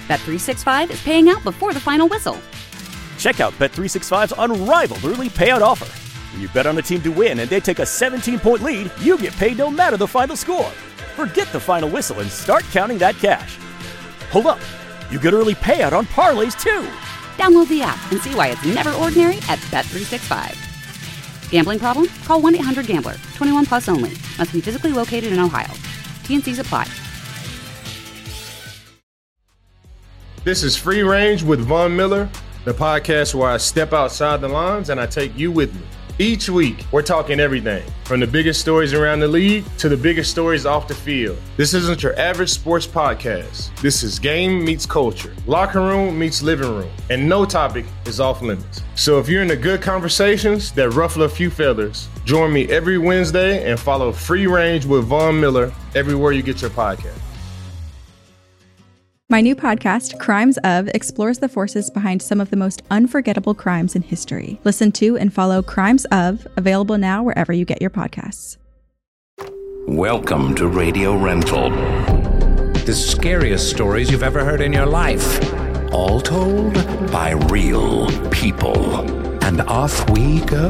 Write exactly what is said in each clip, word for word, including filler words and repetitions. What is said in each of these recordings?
Bet three sixty-five is paying out before the final whistle. Check out Bet three sixty-five's unrivaled early payout offer. When you bet on a team to win and they take a seventeen-point lead, you get paid no matter the final score. Forget the final whistle and start counting that cash. Hold up. You get early payout on parlays, too. Download the app and see why it's never ordinary at Bet three sixty-five. Gambling problem? Call one eight hundred gambler. twenty-one plus only. Must be physically located in Ohio. T N Cs apply. This is Free Range with Von Miller, the podcast where I step outside the lines and I take you with me. Each week, we're talking everything, from the biggest stories around the league to the biggest stories off the field. This isn't your average sports podcast. This is game meets culture, locker room meets living room, and no topic is off limits. So if you're into good conversations that ruffle a few feathers, join me every Wednesday and follow Free Range with Von Miller everywhere you get your podcast. My new podcast, Crimes Of, explores the forces behind some of the most unforgettable crimes in history. Listen to and follow Crimes Of, available now wherever you get your podcasts. Welcome to Radio Rental. The scariest stories you've ever heard in your life. All told by real people. And off we go.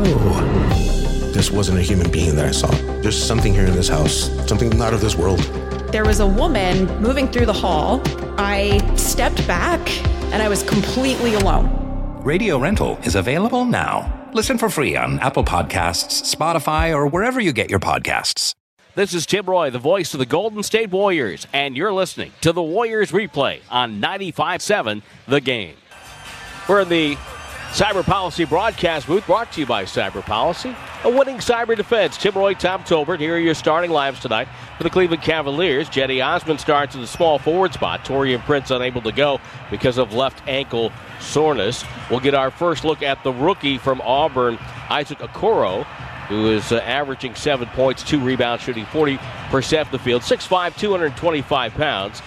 This wasn't a human being that I saw. There's something here in this house, something not of this world. There was a woman moving through the hall. I stepped back and I was completely alone. Radio Rental is available now. Listen for free on Apple Podcasts, Spotify, or wherever you get your podcasts. This is Tim Roy, the voice of the Golden State Warriors, and you're listening to the Warriors Replay on ninety-five point seven The Game. We're in the Cyber Policy broadcast booth, brought to you by Cyber Policy, a winning cyber defense. Tim Roy, Tom Tolbert, here are your starting lineups tonight for the Cleveland Cavaliers. Jetty Osman starts in the small forward spot. Torian Prince unable to go because of left ankle soreness. We'll get our first look at the rookie from Auburn, Isaac Okoro, who is uh, averaging seven points, two rebounds, shooting forty percent from the field. six five, two hundred twenty-five pounds.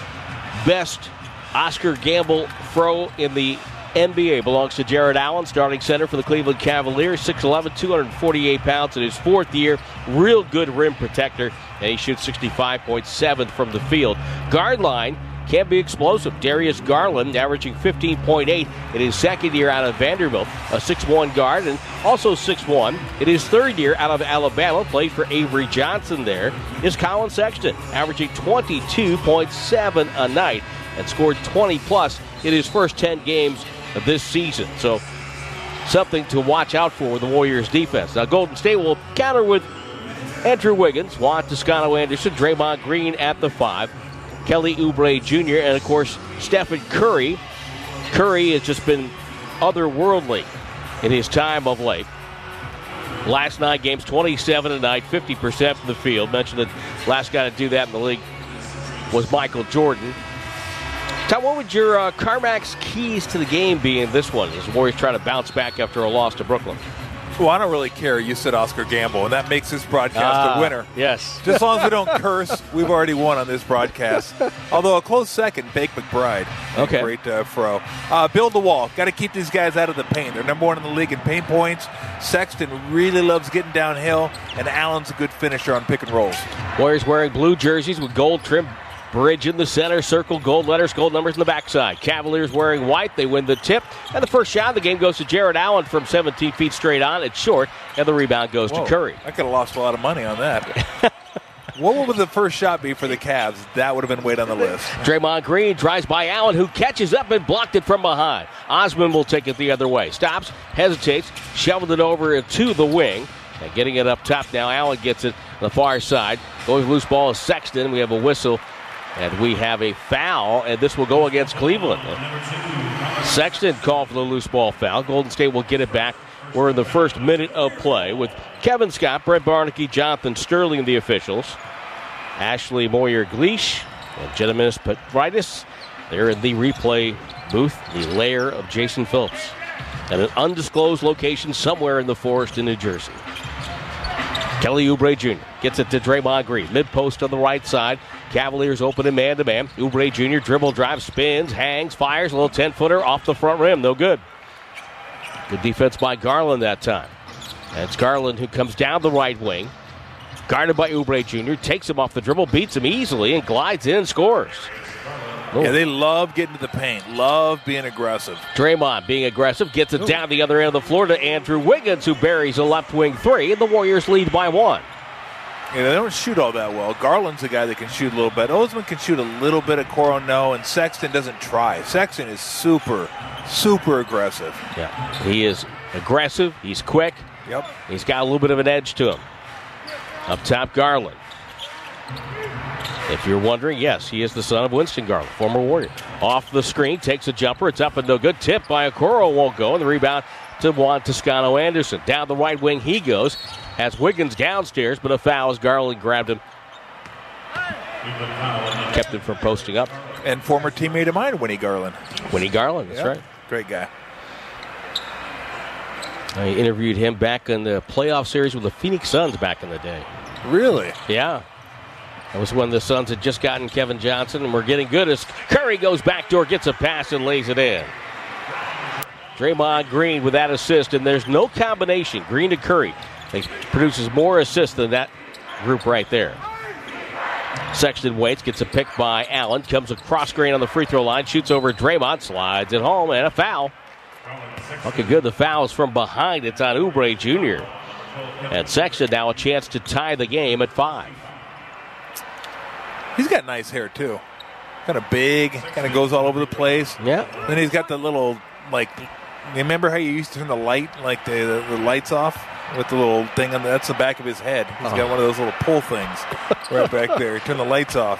Best Oscar Gamble throw in the N B A belongs to Jared Allen, starting center for the Cleveland Cavaliers. six eleven, two hundred forty-eight pounds in his fourth year. Real good rim protector, and he shoots sixty-five point seven from the field. Guard line can be explosive. Darius Garland averaging fifteen point eight in his second year out of Vanderbilt. A six one guard, and also six one in his third year out of Alabama. Played for Avery Johnson there. Is Colin Sexton, averaging twenty-two point seven a night and scored twenty plus in his first ten games of this season. So something to watch out for with the Warriors defense. Now Golden State will counter with Andrew Wiggins, Juan Toscano Anderson, Draymond Green at the five, Kelly Oubre Junior, and of course Stephen Curry. Curry has just been otherworldly in his time of late. Last nine games, twenty-seven a night, fifty percent from the field. Mentioned that last guy to do that in the league was Michael Jordan. Tom, what would your uh, CarMax keys to the game be in this one as the Warriors try to bounce back after a loss to Brooklyn? Well, I don't really care. You said Oscar Gamble, and that makes this broadcast ah, a winner. Yes. Just as long as we don't curse, we've already won on this broadcast. Although a close second, Bake McBride. Okay. Great uh, throw. Uh, build the wall. Got to keep these guys out of the paint. They're number one in the league in paint points. Sexton really loves getting downhill, and Allen's a good finisher on pick and rolls. Warriors wearing blue jerseys with gold trim. Bridge in the center, circle, gold letters, gold numbers in the backside. Cavaliers wearing white. They win the tip. And the first shot of the game goes to Jared Allen from seventeen feet straight on. It's short, and the rebound goes Whoa, to Curry. I could have lost a lot of money on that. What would the first shot be for the Cavs? That would have been weighed on the list. Draymond Green drives by Allen, who catches up and blocked it from behind. Osman will take it the other way. Stops, hesitates, shoveled it over to the wing. And getting it up top now, Allen gets it on the far side. Going loose ball is Sexton. We have a whistle. And we have a foul, and this will go against Cleveland. Sexton called for the loose ball foul. Golden State will get it back. We're in the first minute of play with Kevin Scott, Brett Barnaky, Jonathan Sterling, the officials. Ashley Moyer-Gleish and Jenna Petritis. They're in the replay booth, the lair of Jason Phillips. At an undisclosed location somewhere in the forest in New Jersey. Kelly Oubre Junior gets it to Draymond Green. Mid-post on the right side. Cavaliers open in man-to-man. Oubre Junior dribble drive, spins, hangs, fires. A little ten-footer off the front rim. No good. Good defense by Garland that time. And it's Garland who comes down the right wing. Guarded by Oubre Junior Takes him off the dribble, beats him easily, and glides in and scores. Ooh. Yeah, they love getting to the paint, love being aggressive. Draymond being aggressive, gets it Ooh. down the other end of the floor to Andrew Wiggins, who buries a left wing three, and the Warriors lead by one. Yeah, they don't shoot all that well. Garland's a guy that can shoot a little bit. Osman can shoot a little bit. Okoro, no, and Sexton doesn't try. Sexton is super, super aggressive. Yeah, he is aggressive. He's quick. Yep. He's got a little bit of an edge to him. Up top, Garland. If you're wondering, yes, he is the son of Winston Garland, former Warrior. Off the screen, takes a jumper. It's up and no good. Tip by Okoro, won't go. And the rebound to Juan Toscano-Anderson. Down the right wing he goes. Has Wiggins downstairs, but a foul as Garland grabbed him. Kept him from posting up. And former teammate of mine, Winnie Garland. Winnie Garland, that's yeah. right. Great guy. I interviewed him back in the playoff series with the Phoenix Suns back in the day. Really? Yeah. That was when the Suns had just gotten Kevin Johnson and were getting good as Curry goes backdoor, gets a pass, and lays it in. Draymond Green with that assist, and there's no combination, Green to Curry. He produces more assists than that group right there. Sexton waits, gets a pick by Allen, comes across Green on the free throw line, shoots over Draymond, slides it home, and a foul. Looking good, the foul is from behind. It's on Oubre Junior And Sexton now a chance to tie the game at five. He's got nice hair, too. Kind of big, kind of goes all over the place. Yeah. Then he's got the little, like, you remember how you used to turn the light, like the, the, the lights off with the little thing on the, that's the back of his head. He's oh. got one of those little pull things right back there. Turn the lights off.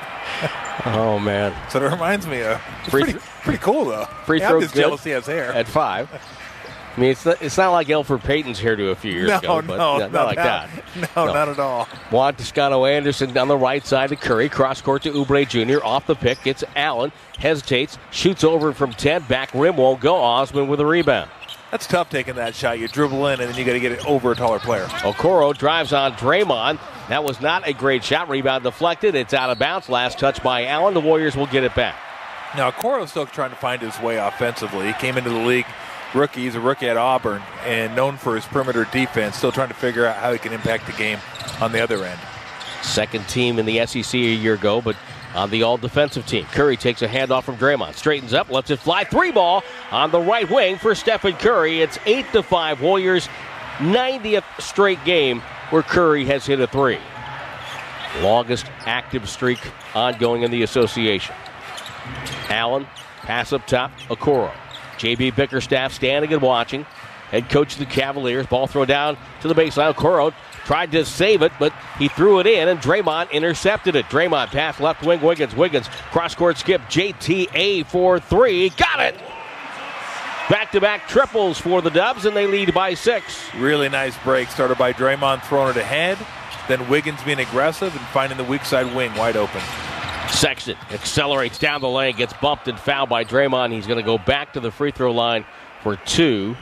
Oh, man. So it reminds me of, it's free pretty, pretty cool, though. Free yeah, throw I'm just jealous he has hair. At five. I mean, it's not, it's not like Elfrid Payton's hairdo a few years no, ago. But no, not, no, not like not, that. No, no, not at all. Juan Toscano-Anderson on the right side to Curry. Cross court to Oubre Junior Off the pick. Gets Allen. Hesitates. Shoots over from ten. Back rim won't go. Osman with a rebound. That's tough taking that shot. You dribble in, and then you got to get it over a taller player. Okoro drives on Draymond. That was not a great shot. Rebound deflected. It's out of bounds. Last touch by Allen. The Warriors will get it back. Now, Okoro's still trying to find his way offensively. He came into the league rookie. He's a rookie at Auburn and known for his perimeter defense. Still trying to figure out how he can impact the game on the other end. Second team in the S E C a year ago, but on the all-defensive team. Curry takes a handoff from Draymond. Straightens up, lets it fly. Three ball on the right wing for Stephen Curry. It's eight to five. Warriors' ninetieth straight game where Curry has hit a three. Longest active streak ongoing in the association. Allen, pass up top, Okoro. J B Bickerstaff standing and watching. Head coach of the Cavaliers. Ball thrown down to the baseline. Okoro tried to save it, but he threw it in, and Draymond intercepted it. Draymond pass left wing, Wiggins. Wiggins, cross-court skip, J T A for three. Got it! Back-to-back triples for the Dubs, and they lead by six. Really nice break. Started by Draymond throwing it ahead. Then Wiggins being aggressive and finding the weak side wing wide open. Sexton accelerates down the lane, gets bumped and fouled by Draymond. He's going to go back to the free throw line for two.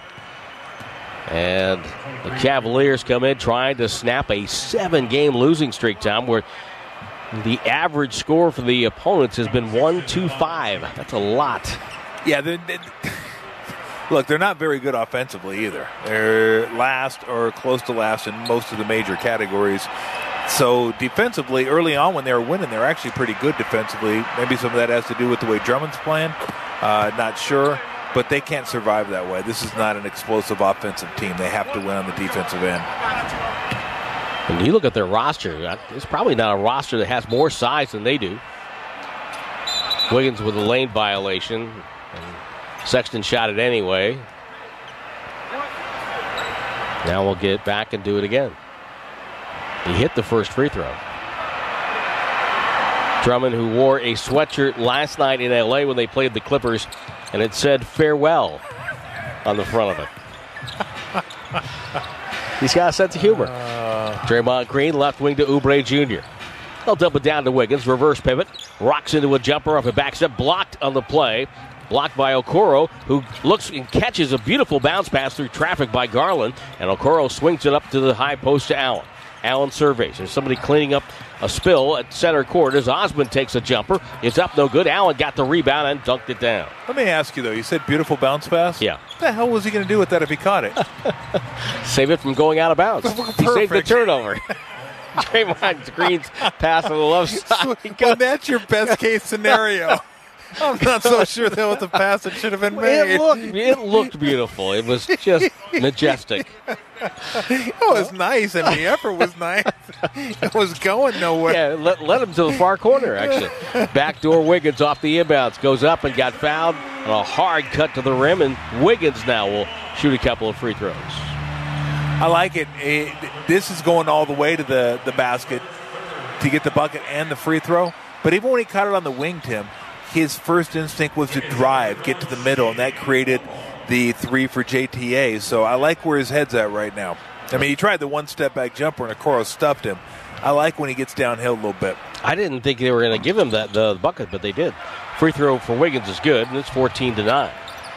And the Cavaliers come in trying to snap a seven-game losing streak, Tom, where the average score for the opponents has been one two five. That's a lot. Yeah, they're, they're, look, they're not very good offensively either. They're last or close to last in most of the major categories. So defensively, early on when they were winning, they're actually pretty good defensively. Maybe some of that has to do with the way Drummond's playing. Uh, not sure. But they can't survive that way. This is not an explosive offensive team. They have to win on the defensive end. When you look at their roster, it's probably not a roster that has more size than they do. Wiggins with a lane violation. And Sexton shot it anyway. Now we'll get back and do it again. He hit the first free throw. Drummond, who wore a sweatshirt last night in L A when they played the Clippers, and it said farewell on the front of it. He's got a sense of humor. Uh, Draymond Green, left wing to Oubre Junior They'll dump it down to Wiggins. Reverse pivot. Rocks into a jumper off a back step. Blocked on the play. Blocked by Okoro, who looks and catches a beautiful bounce pass through traffic by Garland. And Okoro swings it up to the high post to Allen. Allen surveys. There's somebody cleaning up a spill at center court as Osman takes a jumper. It's up no good. Allen got the rebound and dunked it down. Let me ask you, though. You said beautiful bounce pass? Yeah. What the hell was he going to do with that if he caught it? Save it from going out of bounds. He saved the turnover. Draymond Green's pass on the left side. Well, that's your best case scenario. I'm not so sure that was the pass that should have been made. It looked, it looked beautiful. It was just majestic. It was nice, and the effort was nice. It was going nowhere. Yeah, let, let him to the far corner, actually. Backdoor Wiggins off the inbounds. Goes up and got fouled on a hard cut to the rim, and Wiggins now will shoot a couple of free throws. I like it. it. This is going all the way to the, the basket to get the bucket and the free throw. But even when he caught it on the wing, Tim, his first instinct was to drive, get to the middle, and that created the three for J T A. So I like where his head's at right now. I mean, he tried the one-step back jumper, and Okoro stuffed him. I like when he gets downhill a little bit. I didn't think they were going to give him that the bucket, but they did. Free throw for Wiggins is good, and it's fourteen to nine.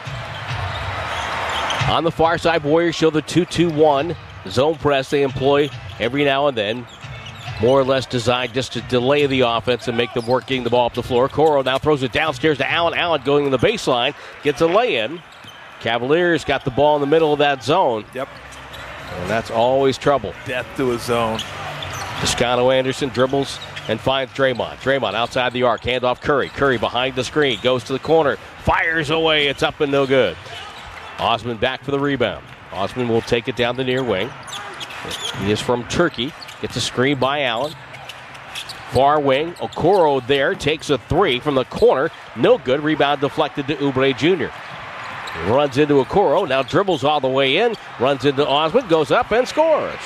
On the far side, Warriors show the two two one zone press they employ every now and then. More or less designed just to delay the offense and make them work getting the ball up the floor. Coro now throws it downstairs to Allen. Allen going to the baseline, gets a lay-in. Cavaliers got the ball in the middle of that zone. Yep. And that's always trouble. Death to a zone. Toscano Anderson dribbles and finds Draymond. Draymond outside the arc, handoff Curry. Curry behind the screen, goes to the corner, fires away. It's up and no good. Osman back for the rebound. Osman will take it down the near wing. He is from Turkey. Gets a screen by Allen. Far wing, Okoro there, takes a three from the corner. No good. Rebound deflected to Oubre Junior Runs into Okoro, now dribbles all the way in. Runs into Osman, goes up and scores.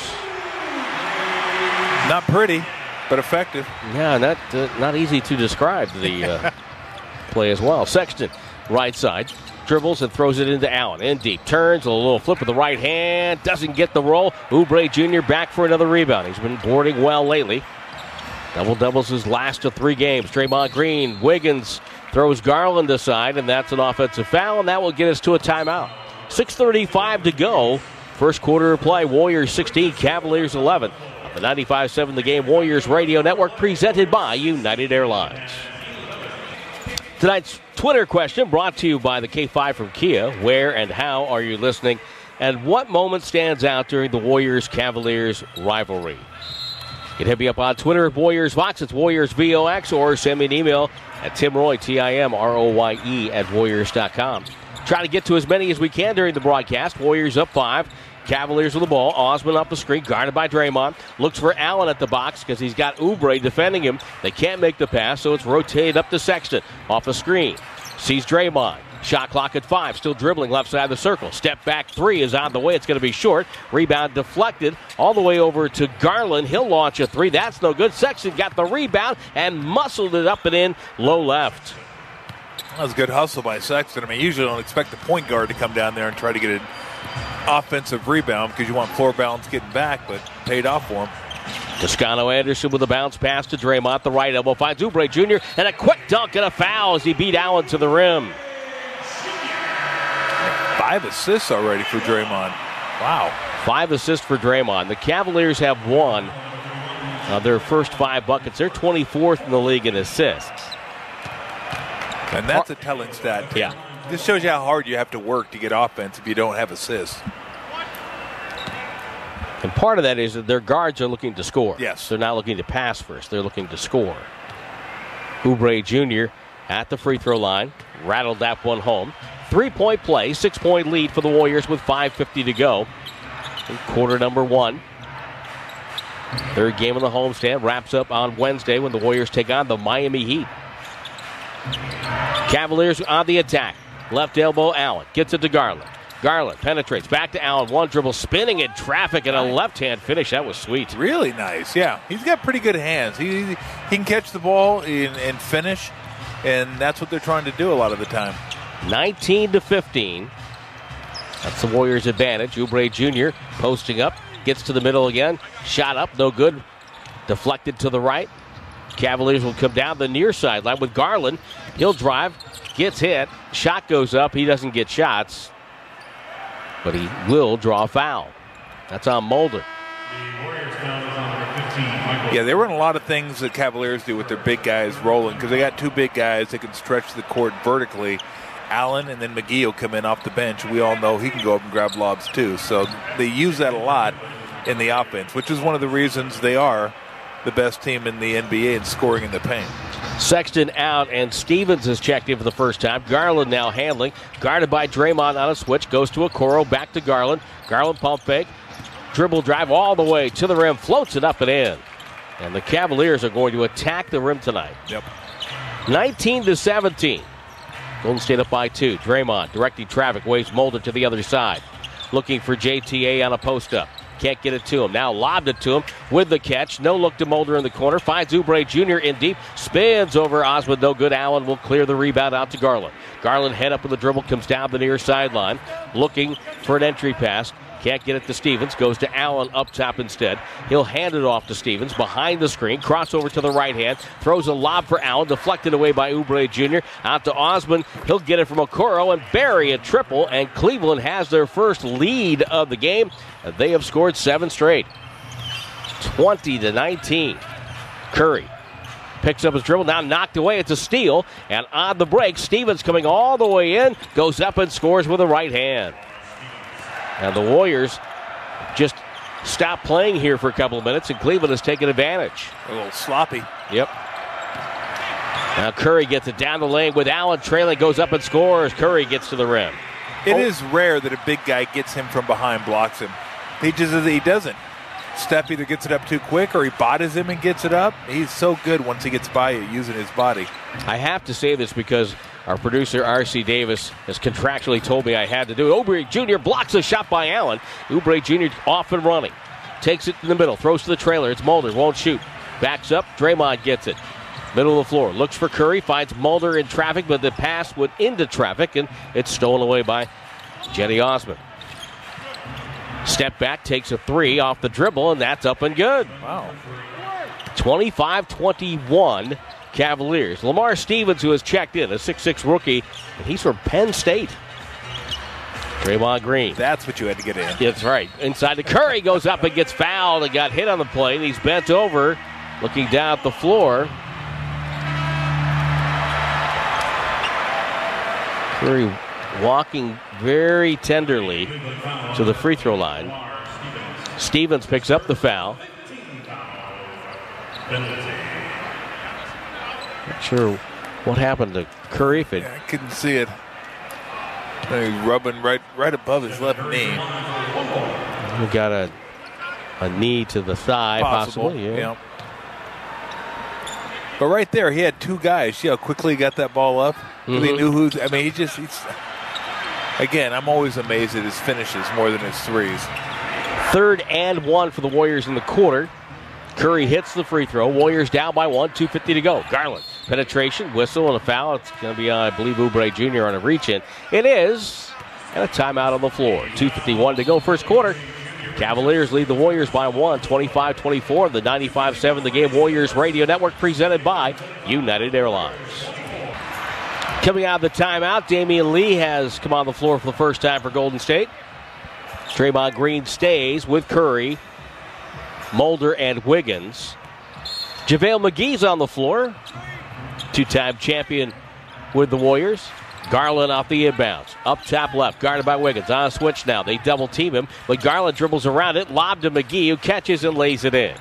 Not pretty, but effective. Yeah, not, uh, not easy to describe the uh, play as well. Sexton, right side. Dribbles and throws it into Allen. In deep. Turns. A little flip with the right hand. Doesn't get the roll. Oubre Junior back for another rebound. He's been boarding well lately. Double-doubles his last of three games. Draymond Green. Wiggins throws Garland aside, and that's an offensive foul, and that will get us to a timeout. six thirty-five to go. First quarter of play. Warriors sixteen, Cavaliers eleven. On the ninety-five seven The Game Warriors Radio Network, presented by United Airlines. Tonight's Twitter question brought to you by the K five from Kia. Where and how are you listening? And what moment stands out during the Warriors-Cavaliers rivalry? You can hit me up on Twitter at Warriors Vox. It's Warriors V O X, or send me an email at Tim Roye, T I M R O Y E, at Warriors dot com. Try to get to as many as we can during the broadcast. Warriors up five. Cavaliers with the ball. Osman up the screen, guarded by Draymond. Looks for Allen at the box because he's got Oubre defending him. They can't make the pass, so it's rotated up to Sexton. Off the screen. Sees Draymond. Shot clock at five. Still dribbling left side of the circle. Step back three is on the way. It's going to be short. Rebound deflected all the way over to Garland. He'll launch a three. That's no good. Sexton got the rebound and muscled it up and in low left. That was a good hustle by Sexton. I mean, usually don't expect the point guard to come down there and try to get an offensive rebound because you want floor balance getting back, but paid off for him. Toscano Anderson with a bounce pass to Draymond. The right elbow finds Oubre Junior and a quick dunk and a foul as he beat Allen to the rim. Five assists already for Draymond. Wow. Five assists for Draymond. The Cavaliers have won uh, their first five buckets. They're twenty-fourth in the league in assists. And that's a telling stat, too. Yeah. This shows you how hard you have to work to get offense if you don't have assists. And part of that is that their guards are looking to score. Yes. They're not looking to pass first. They're looking to score. Oubre Junior at the free throw line. Rattled that one home. Three-point play. Six-point lead for the Warriors with five fifty to go. In quarter number one. Third game of the homestand wraps up on Wednesday when the Warriors take on the Miami Heat. Cavaliers on the attack. Left elbow, Allen. Gets it to Garland. Garland penetrates. Back to Allen. One dribble, spinning in traffic, and a left-hand finish. That was sweet. Really nice, yeah. He's got pretty good hands. He, he can catch the ball and, and finish, and that's what they're trying to do a lot of the time. nineteen to fifteen. That's the Warriors' advantage. Oubre Junior posting up. Gets to the middle again. Shot up, no good. Deflected to the right. Cavaliers will come down the near sideline with Garland. He'll drive, gets hit, shot goes up. He doesn't get shots, but he will draw a foul. That's on Mulder. Yeah, they run a lot of things that Cavaliers do with their big guys rolling because they got two big guys that can stretch the court vertically. Allen and then McGee will come in off the bench. We all know he can go up and grab lobs too. So they use that a lot in the offense, which is one of the reasons they are the best team in the N B A in scoring in the paint. Sexton out, and Stevens is checked in for the first time. Garland now handling. Guarded by Draymond on a switch. Goes to Okoro. Back to Garland. Garland pump fake. Dribble drive all the way to the rim. Floats it up and in. And the Cavaliers are going to attack the rim tonight. Yep. nineteen to seventeen. Golden State up by two. Draymond directing traffic. Waves Mulder to the other side. Looking for J T A on a post-up. Can't get it to him. Now lobbed it to him with the catch. No look to Mulder in the corner. Finds Oubre Junior in deep. Spins over Osmond. No good. Allen will clear the rebound out to Garland. Garland head up with the dribble. Comes down the near sideline. Looking for an entry pass. Can't get it to Stevens. Goes to Allen up top instead. He'll hand it off to Stevens behind the screen. Crossover to the right hand. Throws a lob for Allen. Deflected away by Oubre Junior Out to Osmond. He'll get it from Okoro and bury a triple. And Cleveland has their first lead of the game. And they have scored seven straight. twenty to nineteen. Curry picks up his dribble. Now knocked away. It's a steal. And on the break, Stevens coming all the way in. Goes up and scores with a right hand. And the Warriors just stopped playing here for a couple of minutes, and Cleveland has taken advantage. A little sloppy. Yep. Now Curry gets it down the lane with Allen trailing, goes up and scores. Curry gets to the rim. It oh. is rare that a big guy gets him from behind, blocks him. He just he doesn't. Steph either gets it up too quick or he bodies him and gets it up. He's so good once he gets by you using his body. I have to say this because our producer, R C Davis, has contractually told me I had to do it. Oubre Junior blocks a shot by Allen. Oubre Junior off and running. Takes it in the middle. Throws to the trailer. It's Mulder. Won't shoot. Backs up. Draymond gets it. Middle of the floor. Looks for Curry. Finds Mulder in traffic, but the pass went into traffic, and it's stolen away by Jetty Osmond. Step back. Takes a three off the dribble, and that's up and good. Wow. twenty-five twenty-one. Cavaliers. Lamar Stevens, who has checked in, a six six rookie, and he's from Penn State. Draymond Green. That's what you had to get in. That's right. Inside the Curry goes up and gets fouled and got hit on the play. And he's bent over, looking down at the floor. Curry walking very tenderly to the free throw line. Stevens picks up the foul. Not sure what happened to Curry. If it yeah, I couldn't see it. He's rubbing right right above his left knee. He got a a knee to the thigh, Possible, possibly. Yeah. yeah. But right there, he had two guys. See how quickly he got that ball up? Mm-hmm. He knew who's. I mean, he just. He's, again, I'm always amazed at his finishes more than his threes. Third and one for the Warriors in the quarter. Curry hits the free throw. Warriors down by one, two fifty to go. Garland, penetration, whistle, and a foul. It's going to be, uh, I believe, Oubre Junior on a reach-in. It is, and a timeout on the floor. two fifty-one to go, first quarter. Cavaliers lead the Warriors by one, twenty-five twenty-four. The ninety-five seven The Game Warriors Radio Network presented by United Airlines. Coming out of the timeout, Damian Lee has come on the floor for the first time for Golden State. Draymond Green stays with Curry, Mulder, and Wiggins. JaVale McGee's on the floor. Two-time champion with the Warriors. Garland off the inbounds. Up top left, guarded by Wiggins. On a switch now. They double-team him, but Garland dribbles around it. Lob to McGee, who catches and lays it in.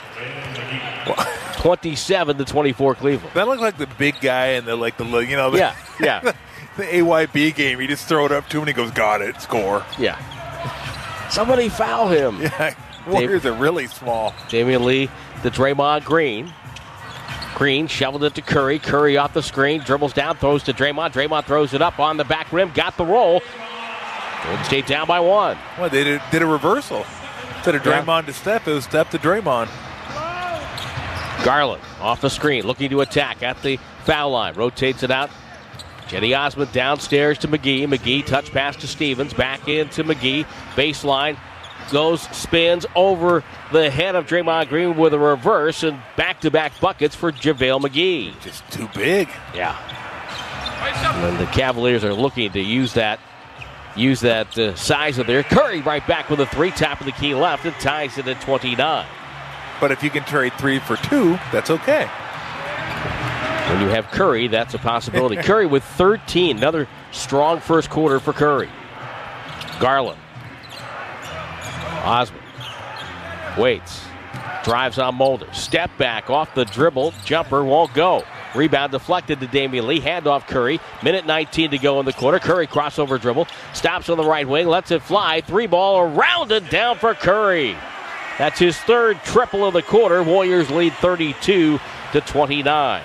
twenty-seven to twenty-four Cleveland. That looked like the big guy and the, like the, you know. The, yeah, yeah. the A Y B game. You just throw it up to him and he goes, got it, score. Yeah. Somebody foul him. Yeah. Warriors are really small. Damian Lee to Draymond Green. Green shoveled it to Curry. Curry off the screen, dribbles down, throws to Draymond. Draymond throws it up on the back rim, got the roll. Golden State down by one. Well, they did, did a reversal. Instead of Draymond yeah. to Steph, it was Steph to Draymond. Garland off the screen, looking to attack at the foul line. Rotates it out. Jetty Osmond downstairs to McGee. McGee touch pass to Stevens. Back into McGee. Baseline. Goes, spins over the head of Draymond Green with a reverse, and back-to-back buckets for JaVale McGee. Just too big. Yeah. And the Cavaliers are looking to use that use that uh, size of their. Curry right back with a three, top of the key left, and ties it at twenty-nine. But if you can trade three for two, that's okay. When you have Curry, that's a possibility. Curry with thirteen. Another strong first quarter for Curry. Garland. Osmond waits, drives on Mulder. Step back off the dribble. Jumper won't go. Rebound deflected to Damian Lee. Handoff Curry. Minute nineteen to go in the quarter. Curry crossover dribble. Stops on the right wing. Lets it fly. Three ball around and down for Curry. That's his third triple of the quarter. Warriors lead thirty-two to twenty-nine.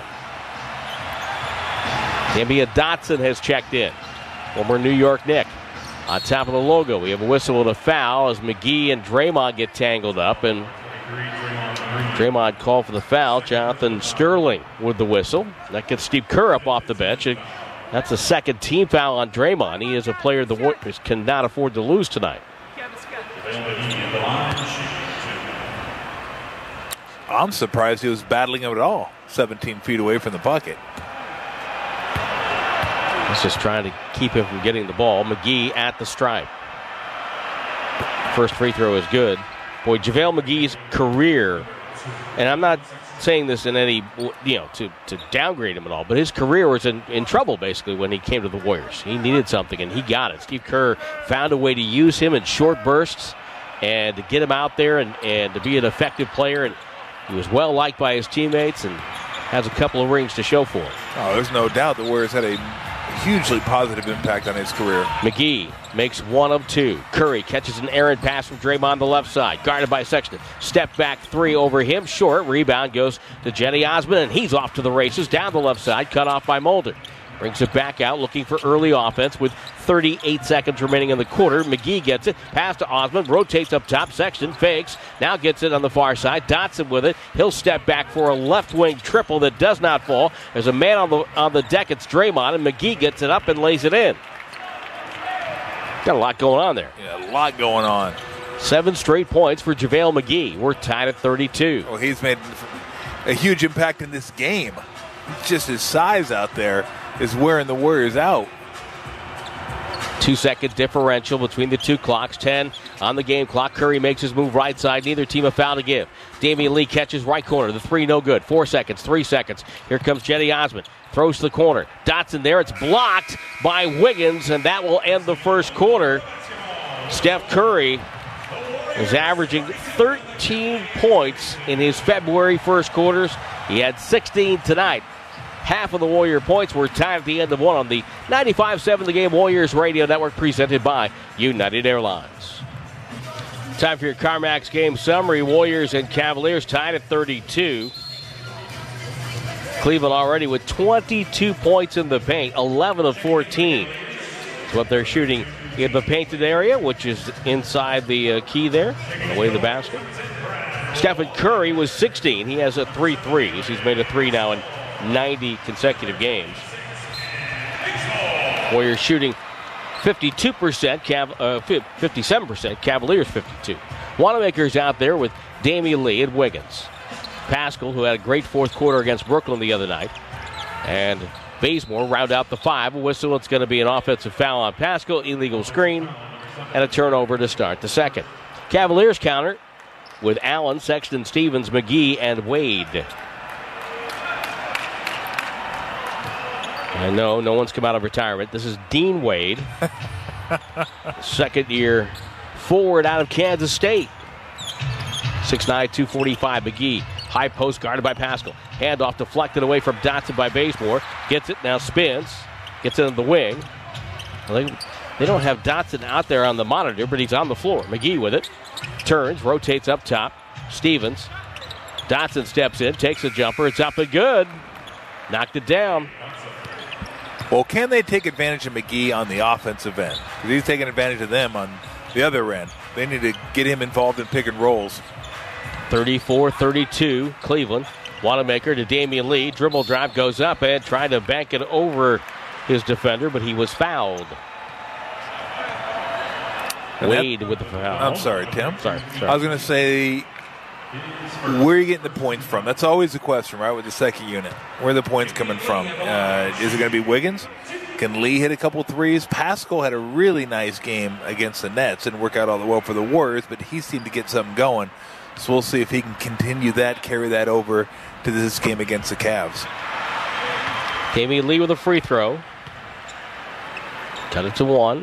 Damian Dotson has checked in. Former New York Knick. On top of the logo, we have a whistle and a foul as McGee and Draymond get tangled up. And Draymond called for the foul. Jonathan Sterling with the whistle. That gets Steve Kerr up off the bench. That's a second team foul on Draymond. He is a player the Warriors cannot afford to lose tonight. I'm surprised he was battling him at all. seventeen feet away from the bucket. He's just trying to keep him from getting the ball. McGee at the stripe. First free throw is good. Boy, JaVale McGee's career, and I'm not saying this in any, you know, to, to downgrade him at all, but his career was in, in trouble basically when he came to the Warriors. He needed something, and he got it. Steve Kerr found a way to use him in short bursts and to get him out there and, and to be an effective player. And he was well liked by his teammates and has a couple of rings to show for it. Oh, there's no doubt the Warriors had a hugely positive impact on his career. McGee makes one of two. Curry catches an errant pass from Draymond on the left side. Guarded by Sexton. Step back three over him. Short. Rebound goes to Cedi Osman, and he's off to the races. Down the left side. Cut off by Mulder. Brings it back out, looking for early offense with thirty-eight seconds remaining in the quarter. McGee gets it. Pass to Osman. Rotates up top. Sexton fakes. Now gets it on the far side. Dotson with it. He'll step back for a left wing triple that does not fall. There's a man on the on the deck. It's Draymond, and McGee gets it up and lays it in. Got a lot going on there. Yeah, a lot going on. Seven straight points for JaVale McGee. We're tied at thirty-two. Well, he's made a huge impact in this game. Just his size out there is wearing the Warriors out. Two-second differential between the two clocks. Ten on the game clock. Curry makes his move right side. Neither team a foul to give. Damian Lee catches right corner. The three no good. Four seconds. Three seconds. Here comes Cedi Osman. Throws to the corner. Dotson there. It's blocked by Wiggins, and that will end the first quarter. Steph Curry is averaging thirteen points in his February first quarters. He had sixteen tonight. Half of the Warrior points were tied at the end of one on the ninety-five seven The Game Warriors Radio Network, presented by United Airlines. Time for your CarMax game summary. Warriors and Cavaliers tied at thirty-two. Cleveland already with twenty-two points in the paint, eleven of fourteen. That's what they're shooting in the painted area, which is inside the uh, key there, on the way to the basket. Stephen Curry was sixteen. He has a three threes. He's made a three now in ninety consecutive games. Warriors shooting fifty-two percent, Cav- uh, fifty-seven percent, Cavaliers fifty-two. Wanamaker's out there with Damian Lee and Wiggins. Pascal, who had a great fourth quarter against Brooklyn the other night. And Bazemore round out the five. A whistle. It's going to be an offensive foul on Pascal, illegal screen, and a turnover to start the second. Cavaliers counter with Allen, Sexton, Stevens, McGee, and Wade. I know no one's come out of retirement. This is Dean Wade, second year forward out of Kansas State. six nine, two forty-five. McGee, high post guarded by Pascal. Handoff deflected away from Dotson by Bazemore. Gets it, now spins. Gets it in the wing. Well, they, they don't have Dotson out there on the monitor, but he's on the floor. McGee with it. Turns, rotates up top. Stevens. Dotson steps in, takes a jumper. It's up and good. Knocked it down. Well, can they take advantage of McGee on the offensive end? Because he's taking advantage of them on the other end. They need to get him involved in pick and rolls. thirty-four thirty-two, Cleveland. Wanamaker to Damian Lee. Dribble drive goes up and tried to bank it over his defender, but he was fouled. And Wade that, with the foul. I'm sorry, Tim. Sorry, sorry. I was going to say, where are you getting the points from? That's always the question, right, with the second unit. Where are the points coming from? Uh, is it going to be Wiggins? Can Lee hit a couple threes? Pascal had a really nice game against the Nets and work out all the well for the Warriors, but he seemed to get something going. So we'll see if he can continue that, carry that over to this game against the Cavs. Damian Lee with a free throw. Cut it to one.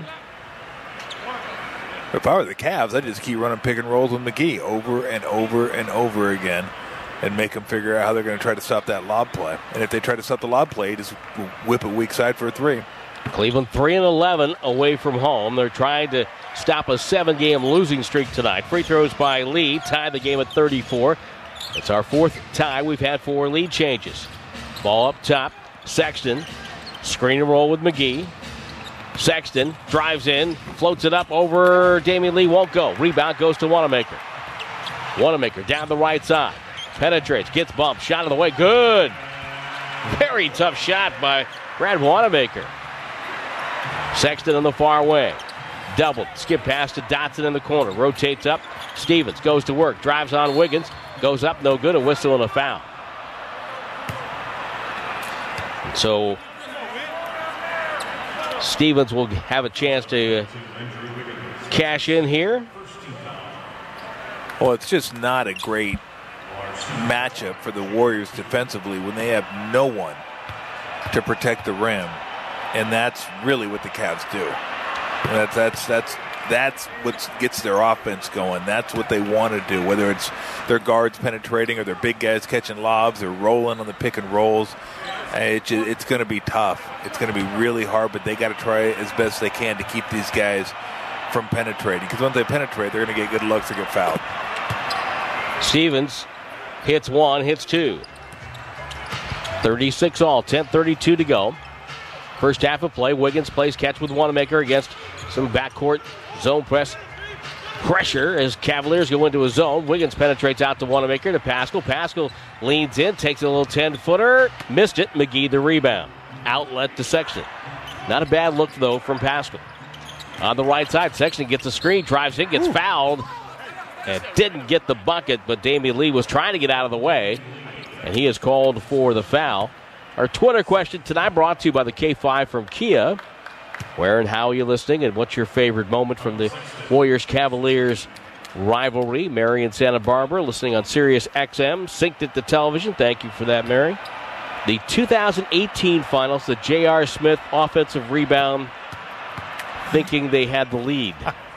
If I were the Cavs, I'd just keep running pick and rolls with McGee over and over and over again. and make them figure out how they're going to try to stop that lob play. And if they try to stop the lob play, just whip it weak side for a three. Cleveland three and eleven away from home. They're trying to stop a seven-game losing streak tonight. Free throws by Lee tie the game at thirty-four. It's our fourth tie. We've had four lead changes. Ball up top. Sexton. Screen and roll with McGee. Sexton drives in, floats it up over Damian Lee. Won't go. Rebound goes to Wanamaker. Wanamaker down the right side. Penetrates. Gets bumped. Shot of the way. Good. Very tough shot by Brad Wanamaker. Sexton on the far way. Doubled. Skip pass to Dotson in the corner. Rotates up. Stevens goes to work. Drives on Wiggins. Goes up. No good. A whistle and a foul. So Stevens will have a chance to cash in here. Well, it's just not a great matchup for the Warriors defensively when they have no one to protect the rim. And that's really what the Cavs do. That's that's that's that's what gets their offense going. That's what they want to do, whether it's their guards penetrating or their big guys catching lobs or rolling on the pick and rolls. It, it's going to be tough. It's going to be really hard, but they got to try as best they can to keep these guys from penetrating. Because once they penetrate, they're going to get good looks or get fouled. Stevens hits one, hits two. thirty-six all, ten thirty-two to go. First half of play, Wiggins plays catch with Wanamaker against some backcourt zone press pressure as Cavaliers go into a zone. Wiggins penetrates out to Wanamaker to Pascal. Pascal leans in, takes a little ten-footer, missed it. McGee the rebound. Outlet to Sexton. Not a bad look, though, from Pascal. On the right side, Sexton gets a screen, drives in, gets Ooh. fouled, and didn't get the bucket, but Damian Lee was trying to get out of the way, and he is called for the foul. Our Twitter question tonight brought to you by the K five from Kia. Where and how are you listening, and what's your favorite moment from the Warriors-Cavaliers rivalry? Mary in Santa Barbara listening on Sirius X M, synced it to television. Thank you for that, Mary. The two thousand eighteen finals, the J R. Smith offensive rebound, thinking they had the lead.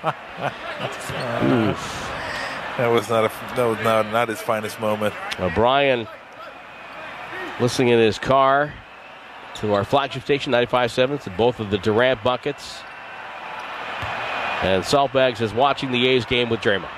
That was not a that was not, not his finest moment. O'Brien listening in his car to our flagship station, ninety-five point seven, to both of the Durant buckets. And Saltbags is watching the A's game with Draymond.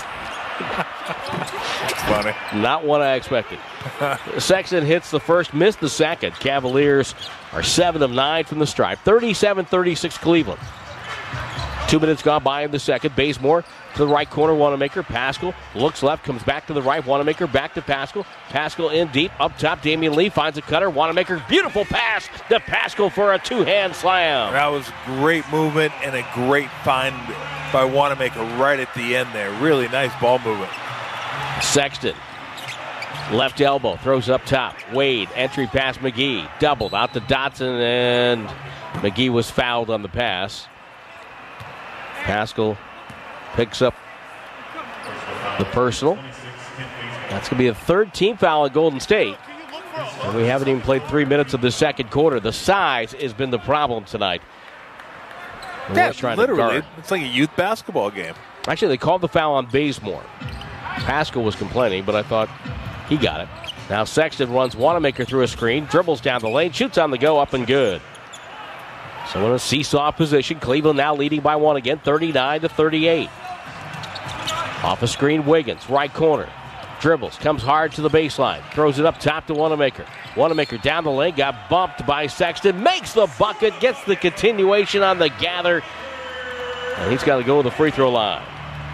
That's funny. Not what I expected. Sexton hits the first, missed the second. Cavaliers are seven of nine from the stripe. thirty-seven thirty-six Cleveland. Two minutes gone by in the second. Bazemore to the right corner, Wanamaker. Pascal looks left, comes back to the right. Wanamaker back to Pascal. Pascal in deep, up top. Damian Lee finds a cutter. Wanamaker, beautiful pass to Pascal for a two-hand slam. That was great movement and a great find by Wanamaker right at the end there. Really nice ball movement. Sexton, left elbow, throws up top. Wade, entry pass McGee. Doubled out to Dotson, and McGee was fouled on the pass. Pascal picks up the personal. That's going to be a third team foul at Golden State. And we haven't even played three minutes of the second quarter. The size has been the problem tonight. Yeah, literally. It's like a youth basketball game. Actually, they called the foul on Bazemore. Pascal was complaining, but I thought he got it. Now Sexton runs Wanamaker through a screen, dribbles down the lane, shoots on the go, up and good. So in a seesaw position, Cleveland now leading by one again, thirty-nine to thirty-eight. Off a screen, Wiggins, right corner. Dribbles, comes hard to the baseline. Throws it up top to Wanamaker. Wanamaker down the lane, got bumped by Sexton. Makes the bucket, gets the continuation on the gather. And he's got to go to the free throw line.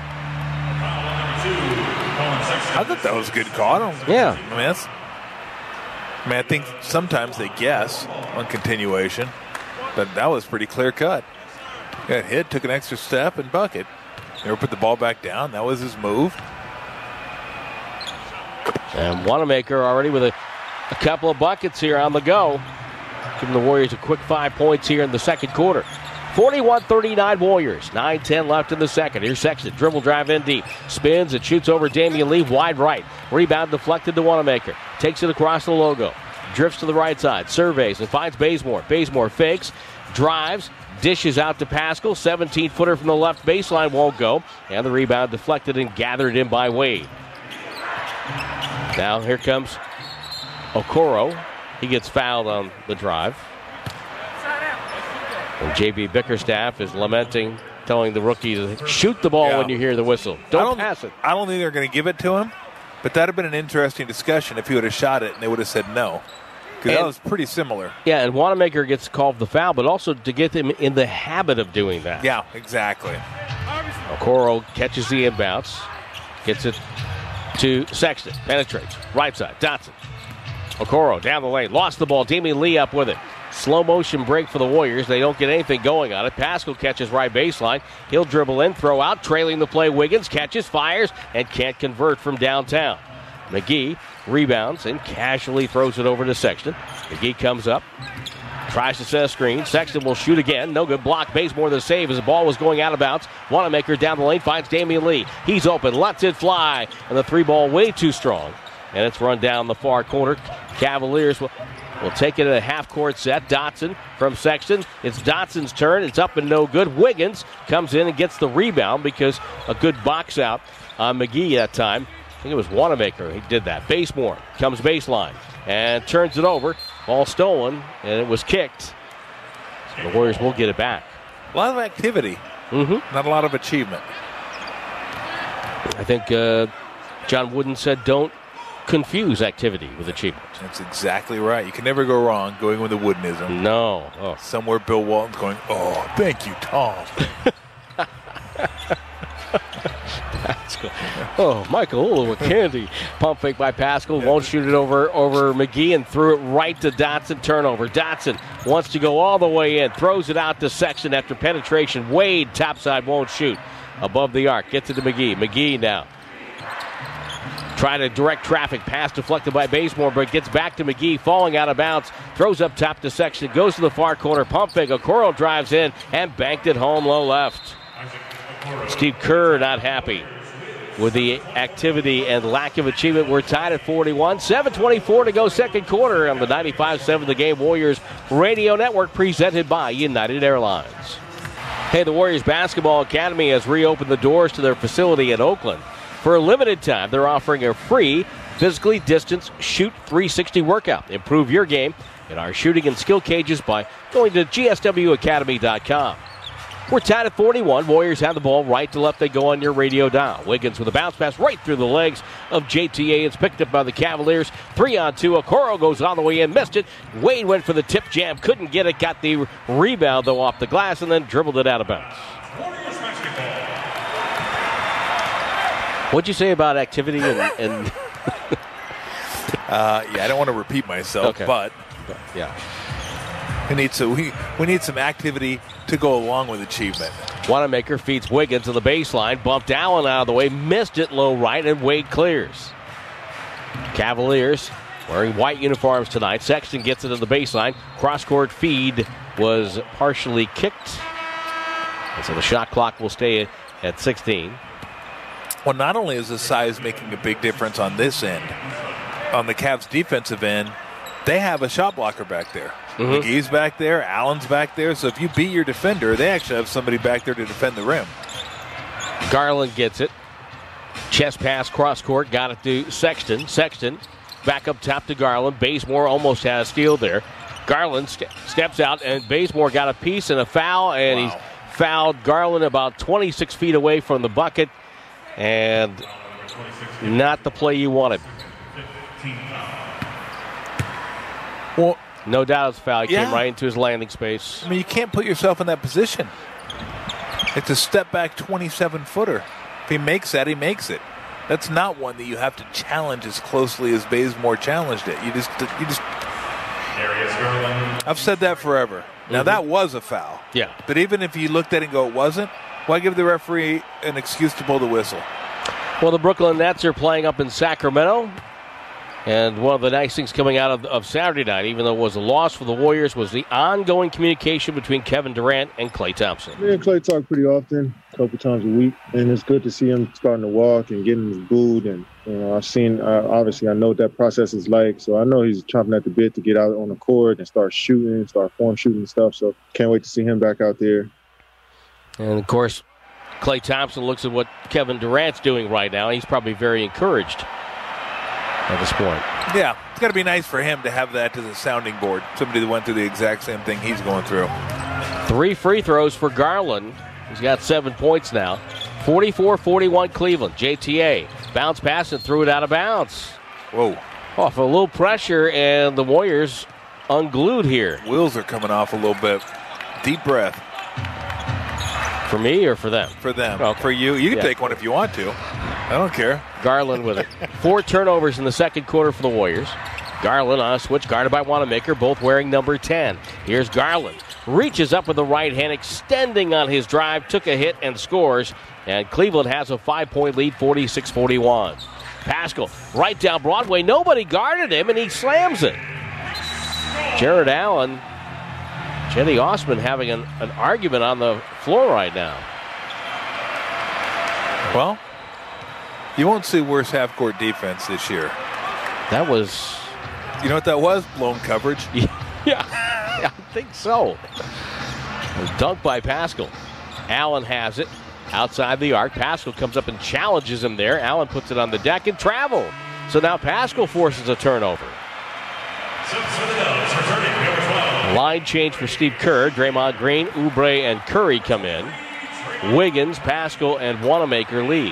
I thought that was a good call. I don't, yeah. I mean, that's, I mean, I think sometimes they guess on continuation. But that was pretty clear cut. Got hit, took an extra step, and bucket. Never put the ball back down. That was his move. And Wanamaker already with a, a couple of buckets here on the go. Giving the Warriors a quick five points here in the second quarter. forty-one thirty-nine Warriors. nine ten left in the second. Here's Sexton. Dribble drive in deep. Spins and shoots over Damian Lee. Wide right. Rebound deflected to Wanamaker. Takes it across the logo. Drifts to the right side. Surveys and finds Bazemore. Bazemore fakes. Drives. Dishes out to Pascal. seventeen-footer from the left baseline won't go. And the rebound deflected and gathered in by Wade. Now here comes Okoro. He gets fouled on the drive. And J B Bickerstaff is lamenting, telling the rookie to shoot the ball yeah. when you hear the whistle. Don't, don't pass it. I don't think they're going to give it to him, but that would have been an interesting discussion if he would have shot it and they would have said no. Because that was pretty similar. Yeah, and Wanamaker gets called the foul, but also to get him in the habit of doing that. Yeah, exactly. Okoro catches the inbounds, gets it to Sexton, penetrates, right side, Dotson. Okoro down the lane, lost the ball, Damian Lee up with it. Slow motion break for the Warriors. They don't get anything going on it. Pascal catches right baseline. He'll dribble in, throw out, trailing the play. Wiggins catches, fires, and can't convert from downtown. McGee rebounds and casually throws it over to Sexton. McGee comes up, tries to set a screen. Sexton will shoot again. No good. Block. Bazemore the save as the ball was going out of bounds. Wanamaker down the lane finds Damian Lee. He's open, lets it fly, and the three ball way too strong. And it's run down the far corner. Cavaliers will, will take it at a half-court set. Dotson from Sexton. It's Dotson's turn. It's up and no good. Wiggins comes in and gets the rebound because a good box out on McGee that time. I think it was Wanamaker who did that. Bazemore comes baseline and turns it over. Ball stolen, and it was kicked. So the Warriors will get it back. A lot of activity. Mm-hmm. Not a lot of achievement. I think uh, John Wooden said don't confuse activity with achievement. That's exactly right. You can never go wrong going with the Woodenism. No. Oh. Somewhere Bill Walton's going, oh, thank you, Tom. That's cool. Oh, Michael with candy. Pump fake by Pascal. Won't shoot it over, over McGee and threw it right to Dotson. Turnover. Dotson wants to go all the way in. Throws it out to Sexton after penetration. Wade topside won't shoot. Above the arc. Gets it to McGee. McGee now. Trying to direct traffic. Pass deflected by Bazemore, but gets back to McGee. Falling out of bounds. Throws up top to Sexton. Goes to the far corner. Pump fake. Okoro drives in and banked it home low left. Steve Kerr not happy with the activity and lack of achievement. We're tied at forty-one. seven twenty-four to go second quarter on the ninety-five seven The Game Warriors Radio Network, presented by United Airlines. Hey, the Warriors Basketball Academy has reopened the doors to their facility in Oakland. For a limited time, they're offering a free physically distanced Shoot three sixty workout. Improve your game in our shooting and skill cages by going to G S W academy dot com. We're tied at forty-one. Warriors have the ball right to left. They go on your radio dial. Wiggins with a bounce pass right through the legs of J T A. It's picked up by the Cavaliers. Three on two. Okoro goes all the way in. Missed it. Wade went for the tip jam. Couldn't get it. Got the rebound, though, off the glass and then dribbled it out of bounds. What'd you say about activity and... and uh, yeah, I don't want to repeat myself, okay. but... Yeah. We need, so we, we need some activity to go along with achievement. Wanamaker feeds Wiggins to the baseline. Bumped Allen out of the way. Missed it low right, and Wade clears. Cavaliers wearing white uniforms tonight. Sexton gets it to the baseline. Cross-court feed was partially kicked. And so the shot clock will stay at sixteen. Well, not only is the size making a big difference on this end, on the Cavs' defensive end, they have a shot blocker back there. Mm-hmm. McGee's back there, Allen's back there. So if you beat your defender, they actually have somebody back there to defend the rim. Garland gets it. Chest pass, cross court, got it to Sexton. Sexton back up top to Garland. Bazemore almost had a steal there. Garland st- steps out, and Bazemore got a piece and a foul, and wow. he's fouled Garland about twenty-six feet away from the bucket, and not the play you wanted. Well, no doubt it's a foul. He yeah. came right into his landing space. I mean, you can't put yourself in that position. It's a step-back twenty-seven footer. If he makes that, he makes it. That's not one that you have to challenge as closely as Bazemore challenged it. You just, you just. I've said that forever. Now, mm-hmm. that was a foul. Yeah. But even if you looked at it and go, it wasn't, why give the referee an excuse to pull the whistle? Well, the Brooklyn Nets are playing up in Sacramento. And one of the nice things coming out of, of Saturday night, even though it was a loss for the Warriors, was the ongoing communication between Kevin Durant and Klay Thompson. Me and Klay talk pretty often, a couple times a week, and it's good to see him starting to walk and getting his booed. And you know, I've seen, uh, obviously, I know what that process is like, so I know he's chomping at the bit to get out on the court and start shooting, start form shooting and stuff. So can't wait to see him back out there. And of course, Klay Thompson looks at what Kevin Durant's doing right now. He's probably very encouraged. at this point. Yeah, it's got to be nice for him to have that as a sounding board. Somebody that went through the exact same thing he's going through. Three free throws for Garland. He's got seven points now. forty-four forty-one Cleveland. J T A bounce pass and threw it out of bounds. Whoa. Off a little pressure, and the Warriors unglued here. Wheels are coming off a little bit. Deep breath. For me or for them? For them. Okay. For you. You can Yeah. take one if you want to. I don't care. Garland with it. Four turnovers in the second quarter for the Warriors. Garland on a switch, guarded by Wanamaker, both wearing number ten. Here's Garland. Reaches up with the right hand, extending on his drive, took a hit and scores. And Cleveland has a five-point lead, forty-six forty-one. Pascal, right down Broadway. Nobody guarded him, and he slams it. Jared Allen, Cedi Osman having an, an argument on the floor right now. Well, you won't see worse half-court defense this year. That was... You know what that was? Blown coverage. Yeah, I think so. A dunk by Pascal. Allen has it outside the arc. Pascal comes up and challenges him there. Allen puts it on the deck and travel. So now Pascal forces a turnover. Line change for Steve Kerr. Draymond Green, Oubre, and Curry come in. Wiggins, Pascal, and Wanamaker leave.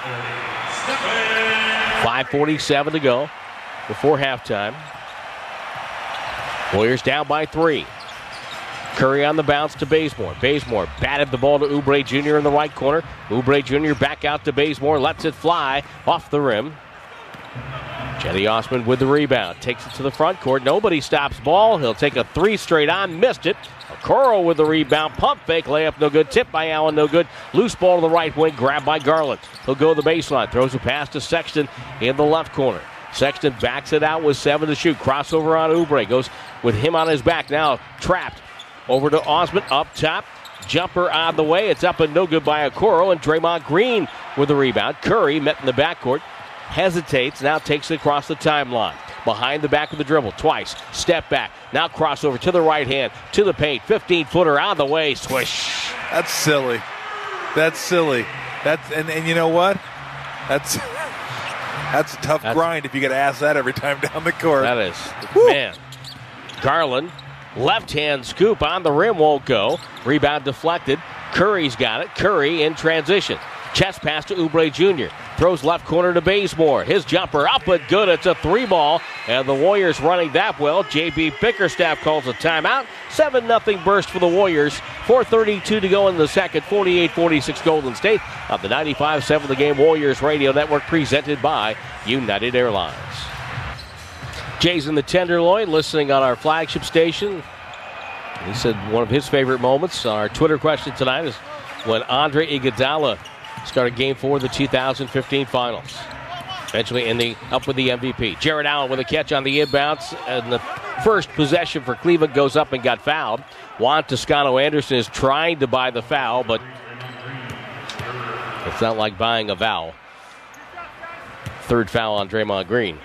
five forty-seven to go before halftime. Warriors down by three. Curry on the bounce to Bazemore. Bazemore batted the ball to Oubre Junior in the right corner. Oubre Junior back out to Bazemore, lets it fly off the rim. Cedi Osman with the rebound. Takes it to the front court. Nobody stops ball. He'll take a three straight on. Missed it. Okoro with the rebound. Pump fake. Layup no good. Tip by Allen no good. Loose ball to the right wing. Grabbed by Garland. He'll go to the baseline. Throws a pass to Sexton in the left corner. Sexton backs it out with seven to shoot. Crossover on Oubre. Goes with him on his back. Now trapped. Over to Osman. Up top. Jumper on the way. It's up and no good by Okoro. And Draymond Green with the rebound. Curry met in the backcourt. Hesitates. Now takes it across the timeline. Behind the back of the dribble. Twice. Step back. Now crossover to the right hand. To the paint. fifteen-footer on the way. Swish. That's silly. That's silly. That's and, and you know what? That's that's a tough That's, grind if you got to ask that every time down the court. That is. Woo. Man. Garland. Left-hand scoop on the rim won't go. Rebound deflected. Curry's got it. Curry in transition. Chest pass to Oubre Junior Throws left corner to Bazemore. His jumper up and good. It's a three ball. And the Warriors running that well. J B Bickerstaff calls a timeout. seven nothing burst for the Warriors. four thirty-two to go in the second. forty-eight forty-six Golden State on the ninety-five seven The Game Warriors Radio Network, presented by United Airlines. Jay's in the Tenderloin, listening on our flagship station. He said one of his favorite moments, our Twitter question tonight, is when Andre Iguodala started game four of the two thousand fifteen finals. Eventually ending up with the M V P. Jared Allen with a catch on the inbounds, and the first possession for Cleveland goes up and got fouled. Juan Toscano-Anderson is trying to buy the foul, but it's not like buying a vowel. Third foul on Draymond Green.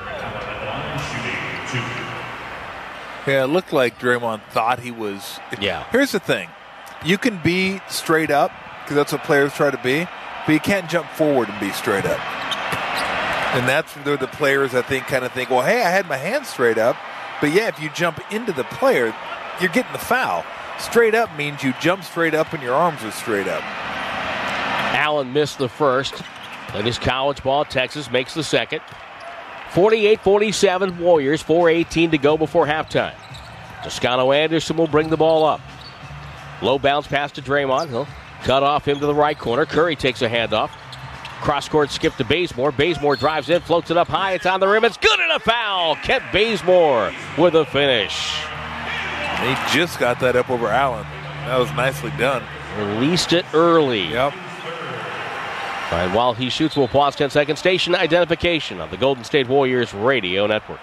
Yeah, it looked like Draymond thought he was. Yeah. Here's the thing. You can be straight up, because that's what players try to be, but you can't jump forward and be straight up. And that's where the players, I think, kind of think, well, hey, I had my hands straight up. But, yeah, if you jump into the player, you're getting the foul. Straight up means you jump straight up and your arms are straight up. Allen missed the first. And his college ball, Texas makes the second. forty-eight forty-seven Warriors, four eighteen to go before halftime. Toscano-Anderson will bring the ball up. Low bounce pass to Draymond. He'll cut off him to the right corner. Curry takes a handoff. Cross-court skip to Bazemore. Bazemore drives in, floats it up high. It's on the rim. It's good and a foul. Kent Bazemore with a finish. He just got that up over Allen. That was nicely done. Released it early. Yep. And while he shoots, we'll pause ten seconds. Station identification on the Golden State Warriors Radio Network.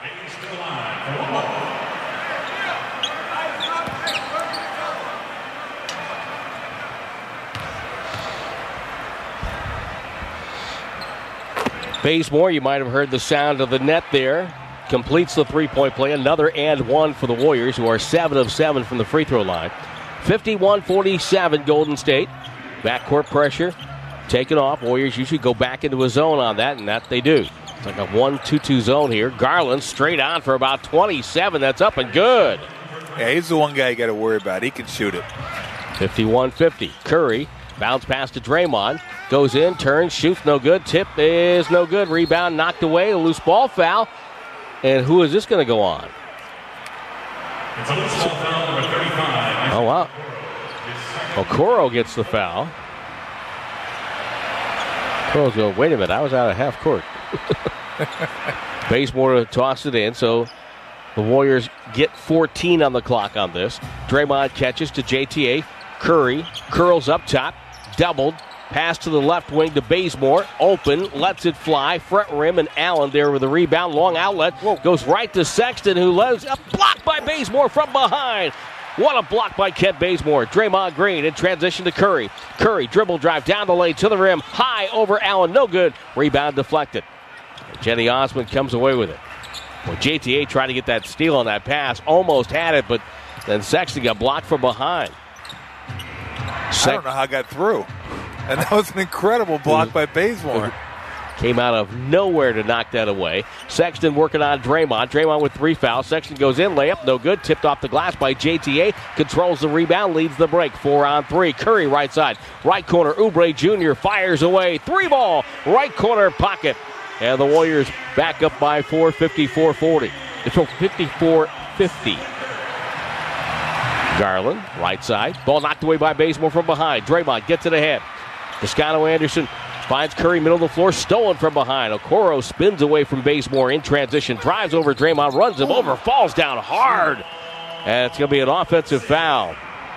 Bazemore, you might have heard the sound of the net there. Completes the three-point play. Another and one for the Warriors, who are seven of seven from the free throw line. fifty-one forty-seven Golden State. Backcourt pressure taken off. Warriors usually go back into a zone on that, and that they do. It's like a one two two zone here. Garland straight on for about twenty-seven. That's up and good. Yeah, he's the one guy you got to worry about. He can shoot it. fifty-one fifty. Curry, bounce pass to Draymond. Goes in, turns, shoots, no good. Tip is no good. Rebound knocked away. A loose ball foul. And who is this going to go on? It's a loose ball foul, number thirty-five. Oh, wow. Okoro gets the foul. Okoro's going, wait a minute, I was out of half court. Bazemore tossed it in, so the Warriors get fourteen on the clock on this. Draymond catches to J T A. Curry curls up top, doubled. Pass to the left wing to Bazemore. Open, lets it fly. Front rim, and Allen there with the rebound. Long outlet. Whoa. Goes right to Sexton, who lets a block by Bazemore from behind. What a block by Kent Bazemore. Draymond Green in transition to Curry. Curry dribble drive down the lane to the rim. High over Allen. No good. Rebound deflected. Jenny Osmond comes away with it. Well, J T A tried to get that steal on that pass. Almost had it, but then Sexton got blocked from behind. Sex- I don't know how it got through. And that was an incredible block by Bazemore. Came out of nowhere to knock that away. Sexton working on Draymond. Draymond with three fouls. Sexton goes in, layup, no good. Tipped off the glass by J T A. Controls the rebound, leads the break. Four on three. Curry right side. Right corner, Oubre Junior fires away. Three ball, right corner pocket. And the Warriors back up by four, fifty-four forty. It's fifty-four fifty. Garland, right side. Ball knocked away by Bazemore from behind. Draymond gets it ahead. Toscano Anderson finds Curry middle of the floor, stolen from behind. Okoro spins away from Bazemore in transition, drives over Draymond, runs him over, falls down hard. And it's going to be an offensive foul.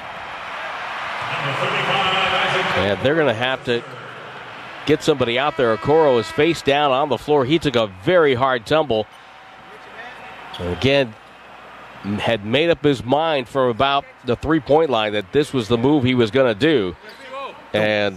And they're going to have to get somebody out there. Okoro is face down on the floor. He took a very hard tumble. And again, had made up his mind from about the three-point line that this was the move he was going to do. And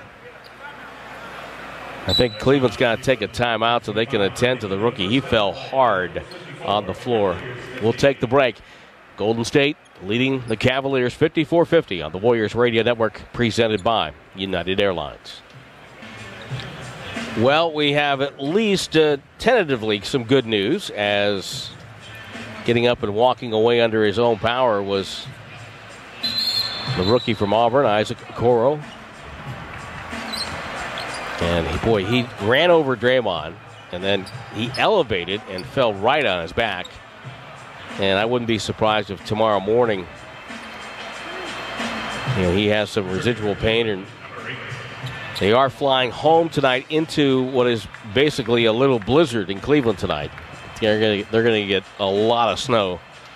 I think Cleveland's got to take a timeout so they can attend to the rookie. He fell hard on the floor. We'll take the break. Golden State leading the Cavaliers fifty-four fifty on the Warriors Radio Network, presented by United Airlines. Well, we have at least uh, tentatively some good news, as getting up and walking away under his own power was the rookie from Auburn, Isaac Okoro. And, he, boy, he ran over Draymond, and then he elevated and fell right on his back. And I wouldn't be surprised if tomorrow morning, you know, he has some residual pain. And they are flying home tonight into what is basically a little blizzard in Cleveland tonight. They're going to they're going to get a lot of snow.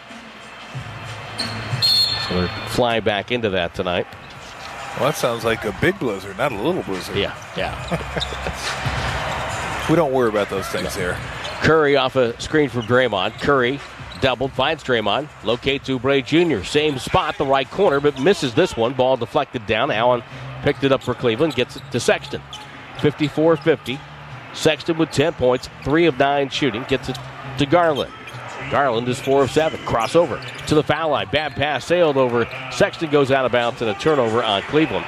So they're flying back into that tonight. Well, that sounds like a big blizzard, not a little blizzard. Yeah, yeah. We don't worry about those things no. here. Curry off a screen from Draymond. Curry doubled, finds Draymond, locates Oubre Junior Same spot, the right corner, but misses this one. Ball deflected down. Allen picked it up for Cleveland, gets it to Sexton. fifty-four fifty. Sexton with ten points, three of nine shooting, gets it to Garland. Garland is four of seven. Crossover to the foul line. Bad pass sailed over. Sexton goes out of bounds and a turnover on Cleveland.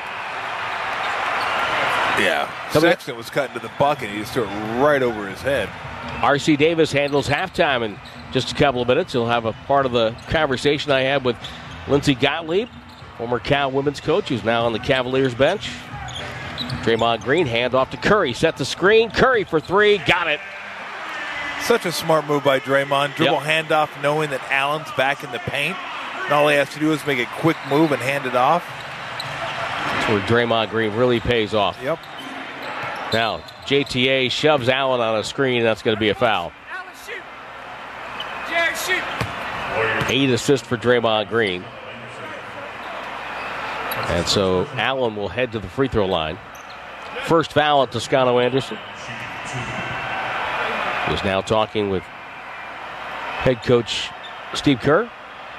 Yeah, Coming Sexton up. was cutting to the bucket. He just threw it right over his head. R C Davis handles halftime in just a couple of minutes. He'll have a part of the conversation I had with Lindsey Gottlieb, former Cal women's coach, who's now on the Cavaliers bench. Draymond Green, hand off to Curry. Set the screen. Curry for three. Got it. Such a smart move by Draymond. Dribble yep. handoff knowing that Allen's back in the paint. And all he has to do is make a quick move and hand it off. That's where Draymond Green really pays off. Yep. Now, J T A shoves Allen on a screen. That's going to be a foul. Allen, shoot. Jerry, shoot. Eight assists for Draymond Green. And so Allen will head to the free throw line. First foul at Toscano Anderson. He's now talking with head coach Steve Kerr.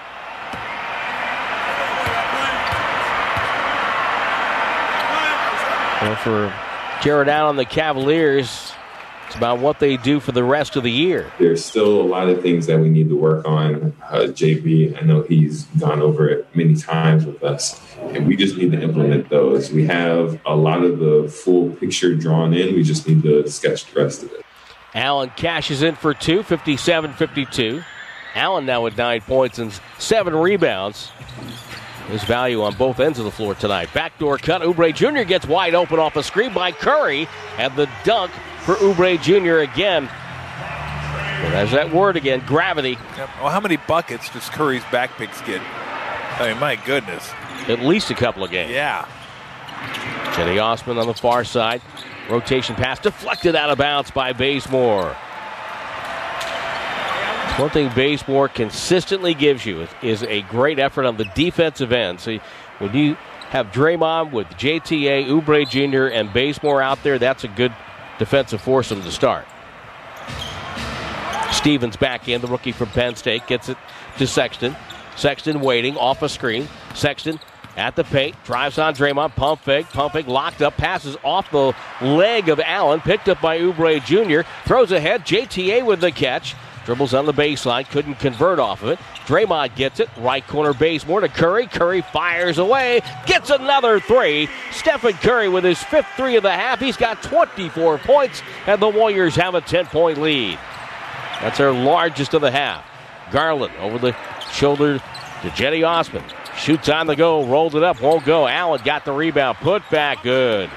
Well, for Jared Allen, the Cavaliers, it's about what they do for the rest of the year. There's still a lot of things that we need to work on. Uh, J B, I know he's gone over it many times with us, and we just need to implement those. We have a lot of the full picture drawn in. We just need to sketch the rest of it. Allen cashes in for two, fifty-seven fifty-two. Allen now with nine points and seven rebounds. His value on both ends of the floor tonight. Backdoor cut. Oubre Junior gets wide open off a screen by Curry. And the dunk for Oubre Junior again. And there's that word again, gravity. Yep. Well, how many buckets does Curry's back picks get? I mean, my goodness. At least a couple of games. Yeah. Cedi Osman on the far side. Rotation pass deflected out of bounds by Bazemore. One thing Bazemore consistently gives you is, is a great effort on the defensive end. So when you have Draymond with J T A, Oubre Junior, and Bazemore out there, that's a good defensive foursome to start. Stevens back in, the rookie from Penn State, gets it to Sexton. Sexton waiting off a screen. Sexton at the paint, drives on Draymond, pump fake, pump fake, locked up, passes off the leg of Allen, picked up by Oubre Junior, throws ahead, J T A with the catch. Dribbles on the baseline, couldn't convert off of it. Draymond gets it, right corner Bazemore to Curry. Curry fires away, gets another three. Stephen Curry with his fifth three of the half. He's got twenty-four points, and the Warriors have a ten-point lead. That's their largest of the half. Garland over the shoulder to Cedi Osman. Shoots on the go, rolls it up, won't go. Allen got the rebound, put back good.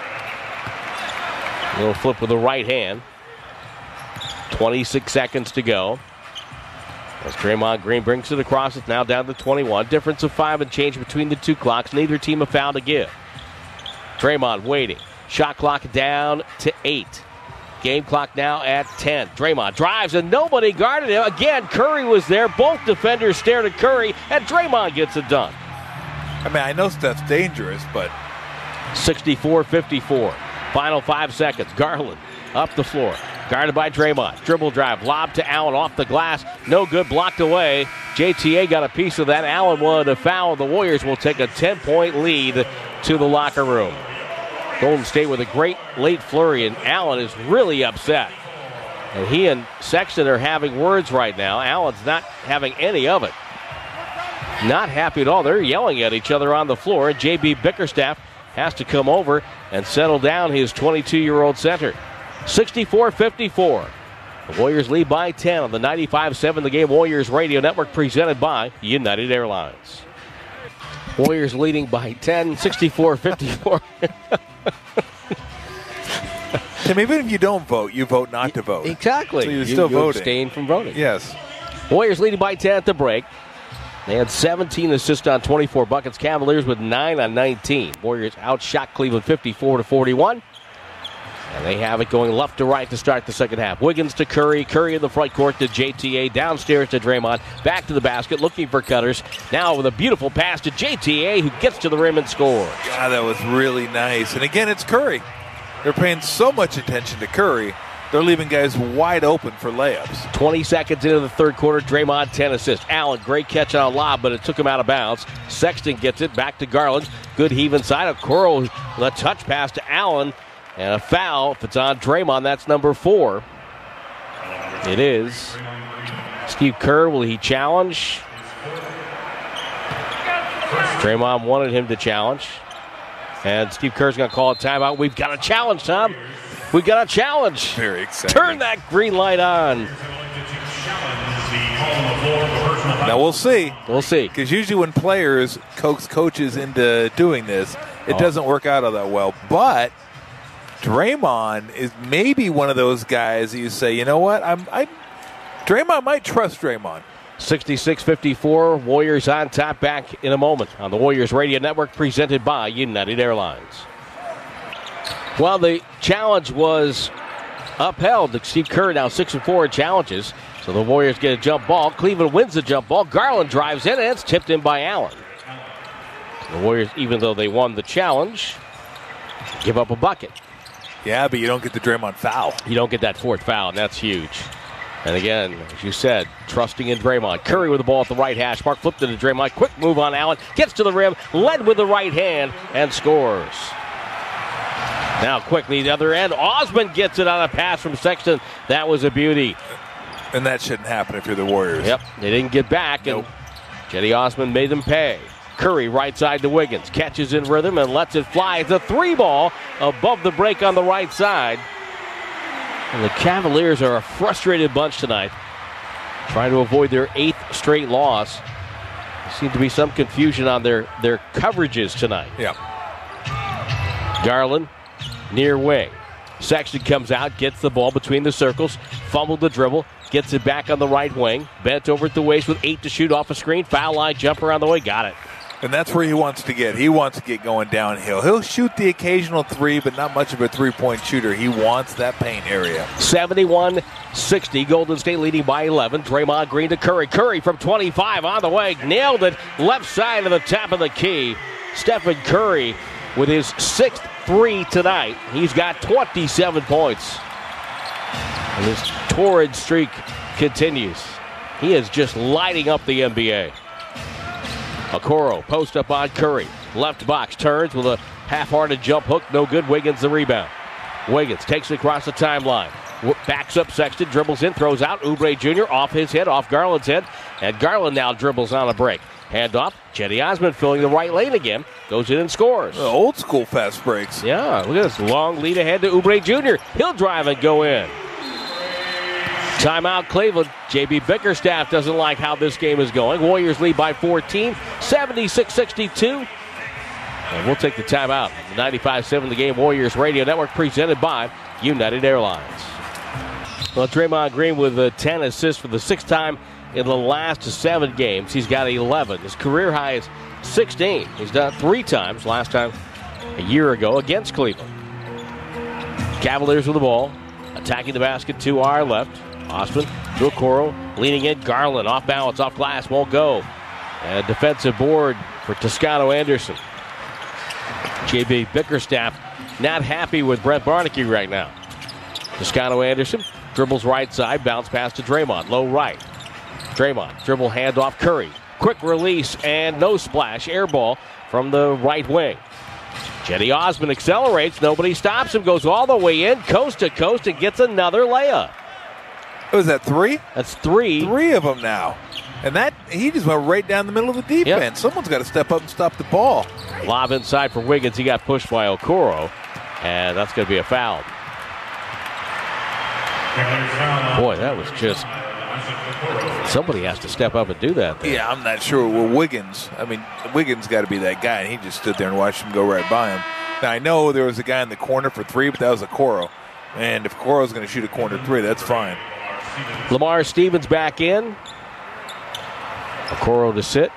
A little flip with the right hand. twenty-six seconds to go. As Draymond Green brings it across, it's now down to twenty-one. Difference of five and change between the two clocks. Neither team a foul to give. Draymond waiting. Shot clock down to eight. Game clock now at ten. Draymond drives and nobody guarded him. Again, Curry was there. Both defenders stared at Curry, and Draymond gets it done. I mean, I know Steph's dangerous, but... sixty-four fifty-four. Final five seconds. Garland up the floor. Guarded by Draymond. Dribble drive. Lob to Allen off the glass. No good. Blocked away. J T A got a piece of that. Allen wanted a foul. The Warriors will take a ten-point lead to the locker room. Golden State with a great late flurry, and Allen is really upset. And he and Sexton are having words right now. Allen's not having any of it. Not happy at all. They're yelling at each other on the floor. J B Bickerstaff has to come over and settle down his twenty-two-year-old center. sixty-four fifty-four. The Warriors lead by ten on the ninety-five seven The Game Warriors Radio Network, presented by United Airlines. Warriors leading by ten, sixty-four fifty-four. Tim, even if you don't vote, you vote not to vote. Exactly. So you're you, still you voting. Abstain from voting. Yes. Warriors leading by ten at the break. They had seventeen assists on twenty-four buckets. Cavaliers with nine on nineteen. Warriors outshot Cleveland fifty-four to forty-one. And they have it going left to right to start the second half. Wiggins to Curry. Curry in the front court to J T A. Downstairs to Draymond. Back to the basket, looking for cutters. Now with a beautiful pass to J T A, who gets to the rim and scores. God, that was really nice. And again, it's Curry. They're paying so much attention to Curry, they're leaving guys wide open for layups. twenty seconds into the third quarter, Draymond ten assists. Allen, great catch on a lob, but it took him out of bounds. Sexton gets it back to Garland. Good heave inside. A Curl with a touch pass to Allen. And a foul. If it's on Draymond, that's number four. It is. Steve Kerr, will he challenge? Draymond wanted him to challenge. And Steve Kerr's going to call a timeout. We've got a challenge, Tom. We've got a challenge. Very exciting. Turn that green light on. Now we'll see. We'll see. Because usually when players coax coaches into doing this, it oh. doesn't work out all that well. But Draymond is maybe one of those guys that you say, you know what, I'm, I, Draymond might trust Draymond. sixty-six fifty-four, Warriors on top. Back in a moment on the Warriors Radio Network, presented by United Airlines. Well, the challenge was upheld. Steve Kerr now six and four in challenges, so the Warriors get a jump ball. Cleveland wins the jump ball. Garland drives in, and it's tipped in by Allen. The Warriors, even though they won the challenge, give up a bucket. Yeah, but you don't get the Draymond foul. You don't get that fourth foul, and that's huge. And again, as you said, trusting in Draymond. Curry with the ball at the right hash mark. Flipped it to Draymond. Quick move on Allen. Gets to the rim. Led with the right hand and scores. Now quickly the other end. Osman gets it on a pass from Sexton. That was a beauty. And that shouldn't happen if you're the Warriors. Yep, they didn't get back. Nope. And Cedi Osman made them pay. Curry right side to Wiggins. Catches in rhythm and lets it fly. It's a three ball above the break on the right side. And the Cavaliers are a frustrated bunch tonight, trying to avoid their eighth straight loss. There seems to be some confusion on their, their coverages tonight. Yeah. Garland, near wing. Sexton comes out, gets the ball between the circles, fumbled the dribble, gets it back on the right wing, bent over at the waist with eight to shoot off a screen, foul line jumper on the way, got it. And that's where he wants to get. He wants to get going downhill. He'll shoot the occasional three, but not much of a three-point shooter. He wants that paint area. seventy-one sixty, Golden State leading by eleven. Draymond Green to Curry. Curry from twenty-five on the way, nailed it, left side of the top of the key. Stephen Curry with his sixth three tonight. He's got twenty-seven points. And his torrid streak continues. He is just lighting up the N B A. Okoro post up on Curry. Left box, turns with a half-hearted jump hook. No good. Wiggins the rebound. Wiggins takes it across the timeline. Backs up Sexton, dribbles in, throws out. Oubre Junior off his head, off Garland's head. And Garland now dribbles on a break. Hand off. Cedi Osman filling the right lane again. Goes in and scores. Uh, old school fast breaks. Yeah, look at this. Long lead ahead to Oubre Junior He'll drive and go in. Timeout Cleveland. J B Bickerstaff doesn't like how this game is going. Warriors lead by fourteen, seventy-six sixty-two. And we'll take the timeout. ninety-five seven The Game Warriors Radio Network presented by United Airlines. Well, Draymond Green with uh, ten assists for the sixth time in the last seven games. He's got eleven. His career high is sixteen. He's done it three times, last time a year ago against Cleveland. Cavaliers with the ball, attacking the basket to our left. Osman to Okoro, leaning in. Garland off balance, off glass, won't go. And a defensive board for Toscano Anderson. J B Bickerstaff not happy with Brett Barnaky right now. Toscano Anderson dribbles right side, bounce pass to Draymond, low right. Draymond dribble hand off Curry. Quick release and no splash. Air ball from the right wing. Cedi Osman accelerates. Nobody stops him. Goes all the way in, coast to coast, and gets another layup. Was that three? That's three. Three of them now. And that he just went right down the middle of the defense. Yep. Someone's got to step up and stop the ball. Lob inside for Wiggins. He got pushed by Okoro, and that's going to be a foul. Boy, that was just... Somebody has to step up and do that there. Yeah, I'm not sure. Well, Wiggins, I mean, Wiggins got to be that guy, and he just stood there and watched him go right by him. Now, I know there was a guy in the corner for three, but that was Okoro. And if Okoro's going to shoot a corner three, that's fine. Lamar Stevens back in. Okoro to sit.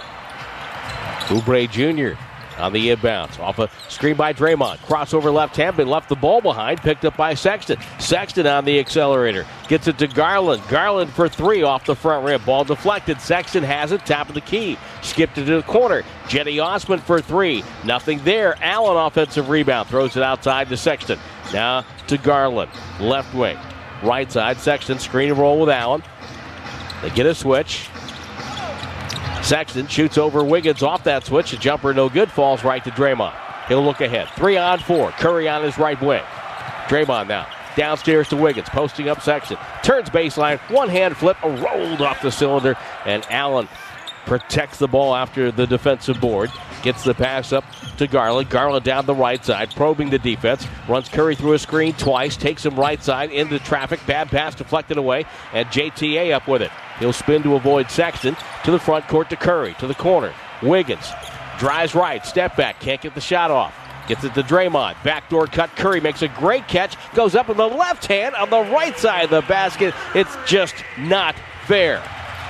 Oubre Junior on the inbounds. Off a screen by Draymond. Crossover left hand, but left the ball behind. Picked up by Sexton. Sexton on the accelerator. Gets it to Garland. Garland for three off the front rim. Ball deflected. Sexton has it. Top of the key. Skipped it to the corner. Cedi Osman for three. Nothing there. Allen offensive rebound. Throws it outside to Sexton. Now to Garland. Left wing. Right side. Sexton screen and roll with Allen. They get a switch. Sexton shoots over Wiggins off that switch. A jumper no good. Falls right to Draymond. He'll look ahead. Three on four. Curry on his right wing. Draymond now. Downstairs to Wiggins. Posting up Sexton. Turns baseline. One hand flip. Rolled off the cylinder. And Allen protects the ball after the defensive board. Gets the pass up to Garland. Garland down the right side, probing the defense. Runs Curry through a screen twice. Takes him right side into traffic. Bad pass deflected away. And J T A up with it. He'll spin to avoid Sexton. To the front court to Curry. To the corner. Wiggins drives right. Step back. Can't get the shot off. Gets it to Draymond. Backdoor cut. Curry makes a great catch. Goes up with the left hand on the right side of the basket. It's just not fair.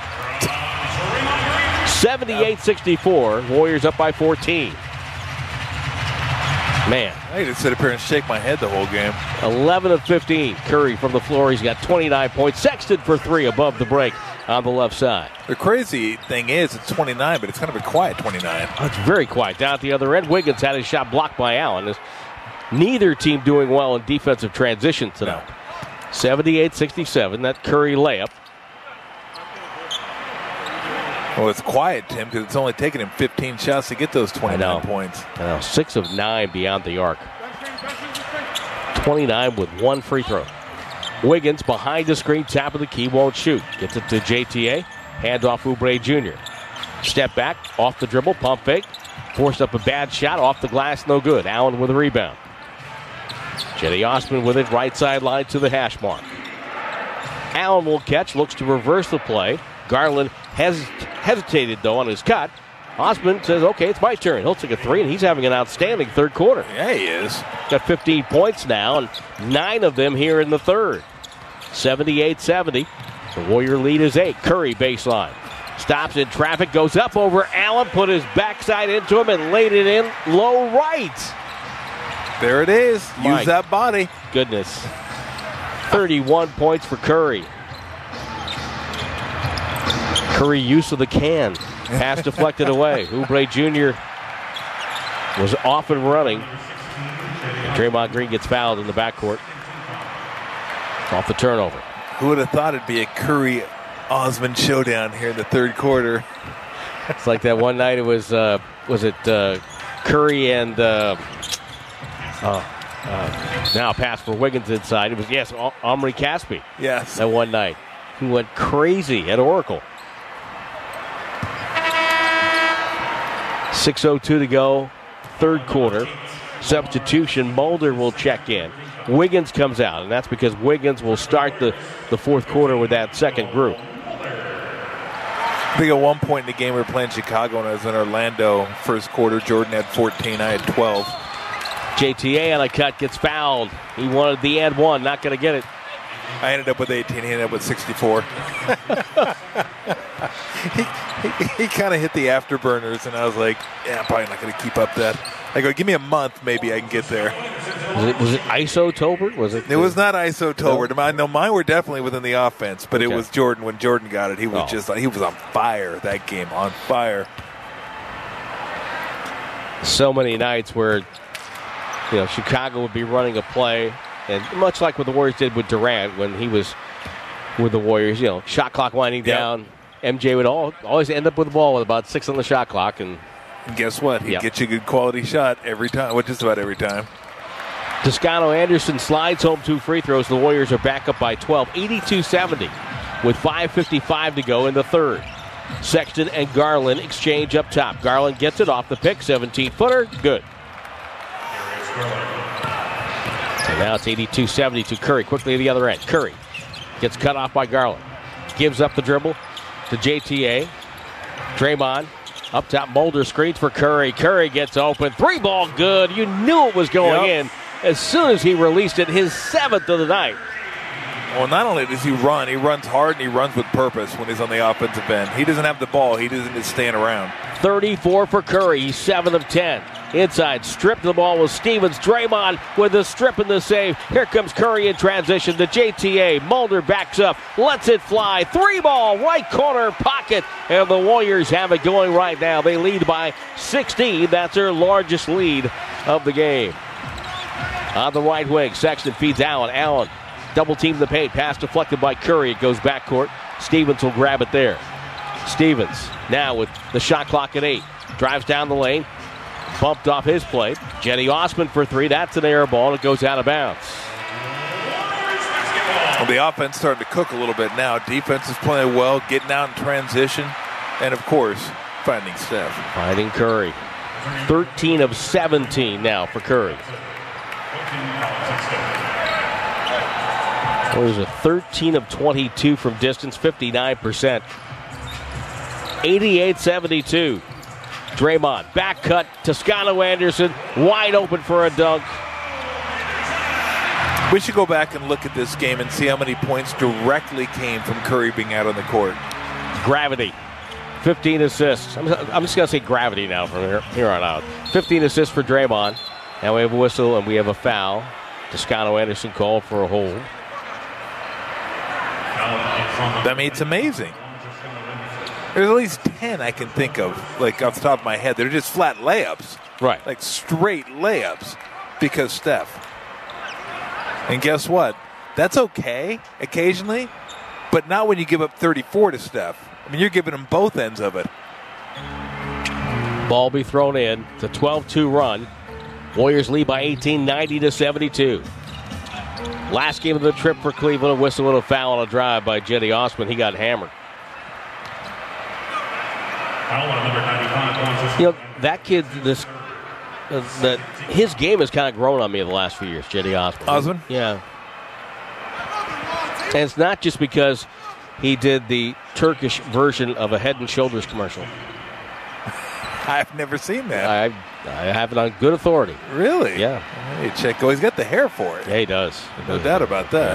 seventy-eight sixty-four. Warriors up by fourteen. Man. I need to sit up here and shake my head the whole game. eleven of fifteen. Curry from the floor. He's got twenty-nine points. Sexton for three above the break on the left side. The crazy thing is it's twenty-nine, but it's kind of a quiet twenty-nine. Oh, it's very quiet. Down at the other end, Wiggins had his shot blocked by Allen. There's neither team doing well in defensive transition tonight. No. seventy-eight sixty-seven. That Curry layup. Well, it's quiet, Tim, because it's only taken him fifteen shots to get those twenty-nine I points. I know. Six of nine beyond the arc. twenty-nine with one free throw. Wiggins behind the screen, top of the key, won't shoot. Gets it to J T A. Hand off Oubre Junior Step back, off the dribble, pump fake. Forced up a bad shot, off the glass, no good. Allen with a rebound. Jetty Osman with it, right sideline to the hash mark. Allen will catch, looks to reverse the play. Garland has hesitated, though, on his cut. Osman says, okay, it's my turn. He'll take a three, and he's having an outstanding third quarter. Yeah, he is. Got fifteen points now, and nine of them here in the third. seventy-eight seventy. The Warrior lead is eight. Curry baseline. Stops in traffic, goes up over Allen, put his backside into him, and laid it in low right. There it is. Use My that body. Goodness. thirty-one points for Curry. Curry use of the can. Pass deflected away. Oubre Junior was off and running. And Draymond Green gets fouled in the backcourt. Off the turnover. Who would have thought it'd be a Curry Osman showdown here in the third quarter? It's like that one night it was, uh, was it uh, Curry and, uh, uh, uh, now pass for Wiggins inside. It was, yes, Omri Caspi. Yes. That one night. He went crazy at Oracle. six oh two to go, third quarter. Substitution, Mulder will check in. Wiggins comes out, and that's because Wiggins will start the, the fourth quarter with that second group. I think at one point in the game we were playing Chicago, and I was in Orlando. First quarter, Jordan had fourteen, I had twelve. J T A on a cut gets fouled. He wanted the and one, not going to get it. I ended up with eighteen. He ended up with sixty-four. he he, he kind of hit the afterburners, and I was like, yeah, I'm probably not going to keep up that. I go, give me a month, maybe I can get there. Was it, was it Iso-Tober? Was it? It was not Iso-Tober. No. no, mine were definitely within the offense, but okay. It was Jordan. When Jordan got it, he was oh. just he was on fire that game, on fire. So many nights where, you know, Chicago would be running a play, and much like what the Warriors did with Durant when he was with the Warriors, you know, shot clock winding yep. down. M J would all, always end up with the ball with about six on the shot clock. And, and guess what? He yep. gets you a good quality shot every time, well, just about every time. Toscano Anderson slides home two free throws. The Warriors are back up by twelve, eighty-two seventy, with five fifty-five to go in the third. Sexton and Garland exchange up top. Garland gets it off the pick, seventeen-footer, good. So now it's eighty-two seventy to Curry. Quickly to the other end. Curry gets cut off by Garland. Gives up the dribble to J T A. Draymond up top. Mulder screens for Curry. Curry gets open. Three ball good. You knew it was going yep. in as soon as he released it. His seventh of the night. Well, not only does he run, he runs hard and he runs with purpose when he's on the offensive end. He doesn't have the ball. He doesn't just stand around. thirty-four for Curry. He's seven of ten. Inside, stripped the ball with Stevens. Draymond with the strip and the save. Here comes Curry in transition to J T A. Mulder backs up, lets it fly. Three ball, right corner pocket. And the Warriors have it going right now. They lead by sixteen. That's their largest lead of the game. On the right wing, Sexton feeds Allen. Allen double team the paint. Pass deflected by Curry. It goes backcourt. Stevens will grab it there. Stevens now with the shot clock at eight. Drives down the lane. Bumped off his play. Jetty Osman for three. That's an air ball. It goes out of bounds. Well, the offense starting to cook a little bit now. Defense is playing well, getting out in transition. And, of course, finding Steph. Finding Curry. thirteen of seventeen now for Curry. Well, there's a thirteen of twenty-two from distance, fifty-nine percent. eighty-eight seventy-two. Draymond, back cut, Toscano Anderson, wide open for a dunk. We should go back and look at this game and see how many points directly came from Curry being out on the court. Gravity, fifteen assists. I'm, I'm just going to say gravity now from here, here on out. fifteen assists for Draymond. Now we have a whistle and we have a foul. Toscano Anderson called for a hold. I mean, it's amazing. There's at least ten I can think of, like off the top of my head. They're just flat layups. Right. Like straight layups because Steph. And guess what? That's okay occasionally, but not when you give up thirty-four to Steph. I mean, you're giving him both ends of it. Ball be thrown in. It's a twelve two run. Warriors lead by eighteen, ninety to seventy-two. Last game of the trip for Cleveland, a whistle and a foul on a drive by Jetty Osman. He got hammered. You know, that kid, this uh, that his game has kind of grown on me the last few years, J D Osmond. Osmond? Yeah. And it's not just because he did the Turkish version of a Head and Shoulders commercial. I've never seen that. I I have it on good authority. Really? Yeah. Hey, check. Oh, he's got the hair for it. Yeah, he does. No doubt about that.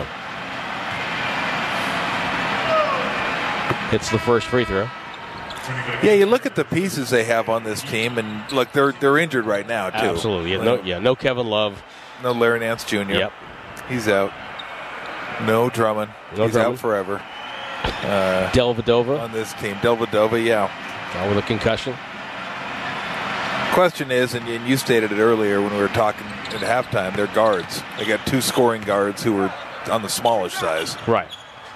Yeah. Hits the first free throw. Yeah, you look at the pieces they have on this team, and look, they're they're injured right now too. Absolutely. Yeah, no, yeah, no Kevin Love. No Larry Nance Junior Yep. He's out. No Drummond. No He's Drummond. out forever. Uh, Delvedova. On this team. Delvedova, yeah. Now with a concussion. Question is, and you stated it earlier when we were talking at halftime, they're guards. They got two scoring guards who are on the smallish size. Right.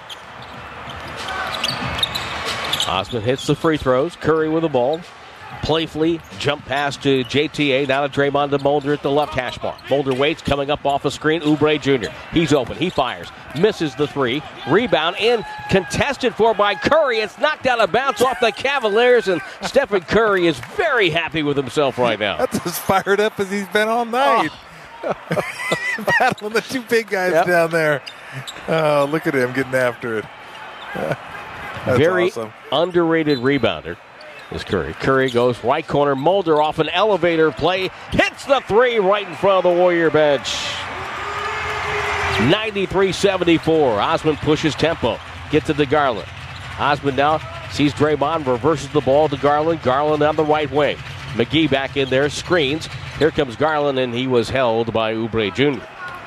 Osmond hits the free throws. Curry with the ball. Playfully jump pass to J T A. Now to Draymond to Mulder at the left hash mark. Mulder waits, coming up off a screen. Oubre Junior He's open. He fires. Misses the three. Rebound in. Contested for by Curry. It's knocked out of bounds off the Cavaliers, and Stephen Curry is very happy with himself right now. That's as fired up as he's been all night. Oh. Battling the two big guys yep. down there. Oh, look at him getting after it. That's very awesome. Underrated rebounder is Curry. Curry goes right corner. Mulder off an elevator play. Hits the three right in front of the Warrior bench. ninety-three seventy-four. Osmond pushes tempo. Gets it to Garland. Osmond now sees Draymond. Reverses the ball to Garland. Garland on the right wing. McGee back in there. Screens. Here comes Garland, and he was held by Oubre Junior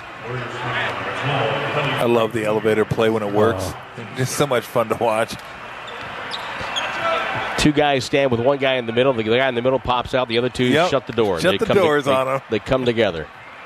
I love the elevator play when it works. Oh. Just so much fun to watch. Two guys stand with one guy in the middle. The guy in the middle pops out. The other two yep. shut the door. Shut they the doors to, they, on them. They come together.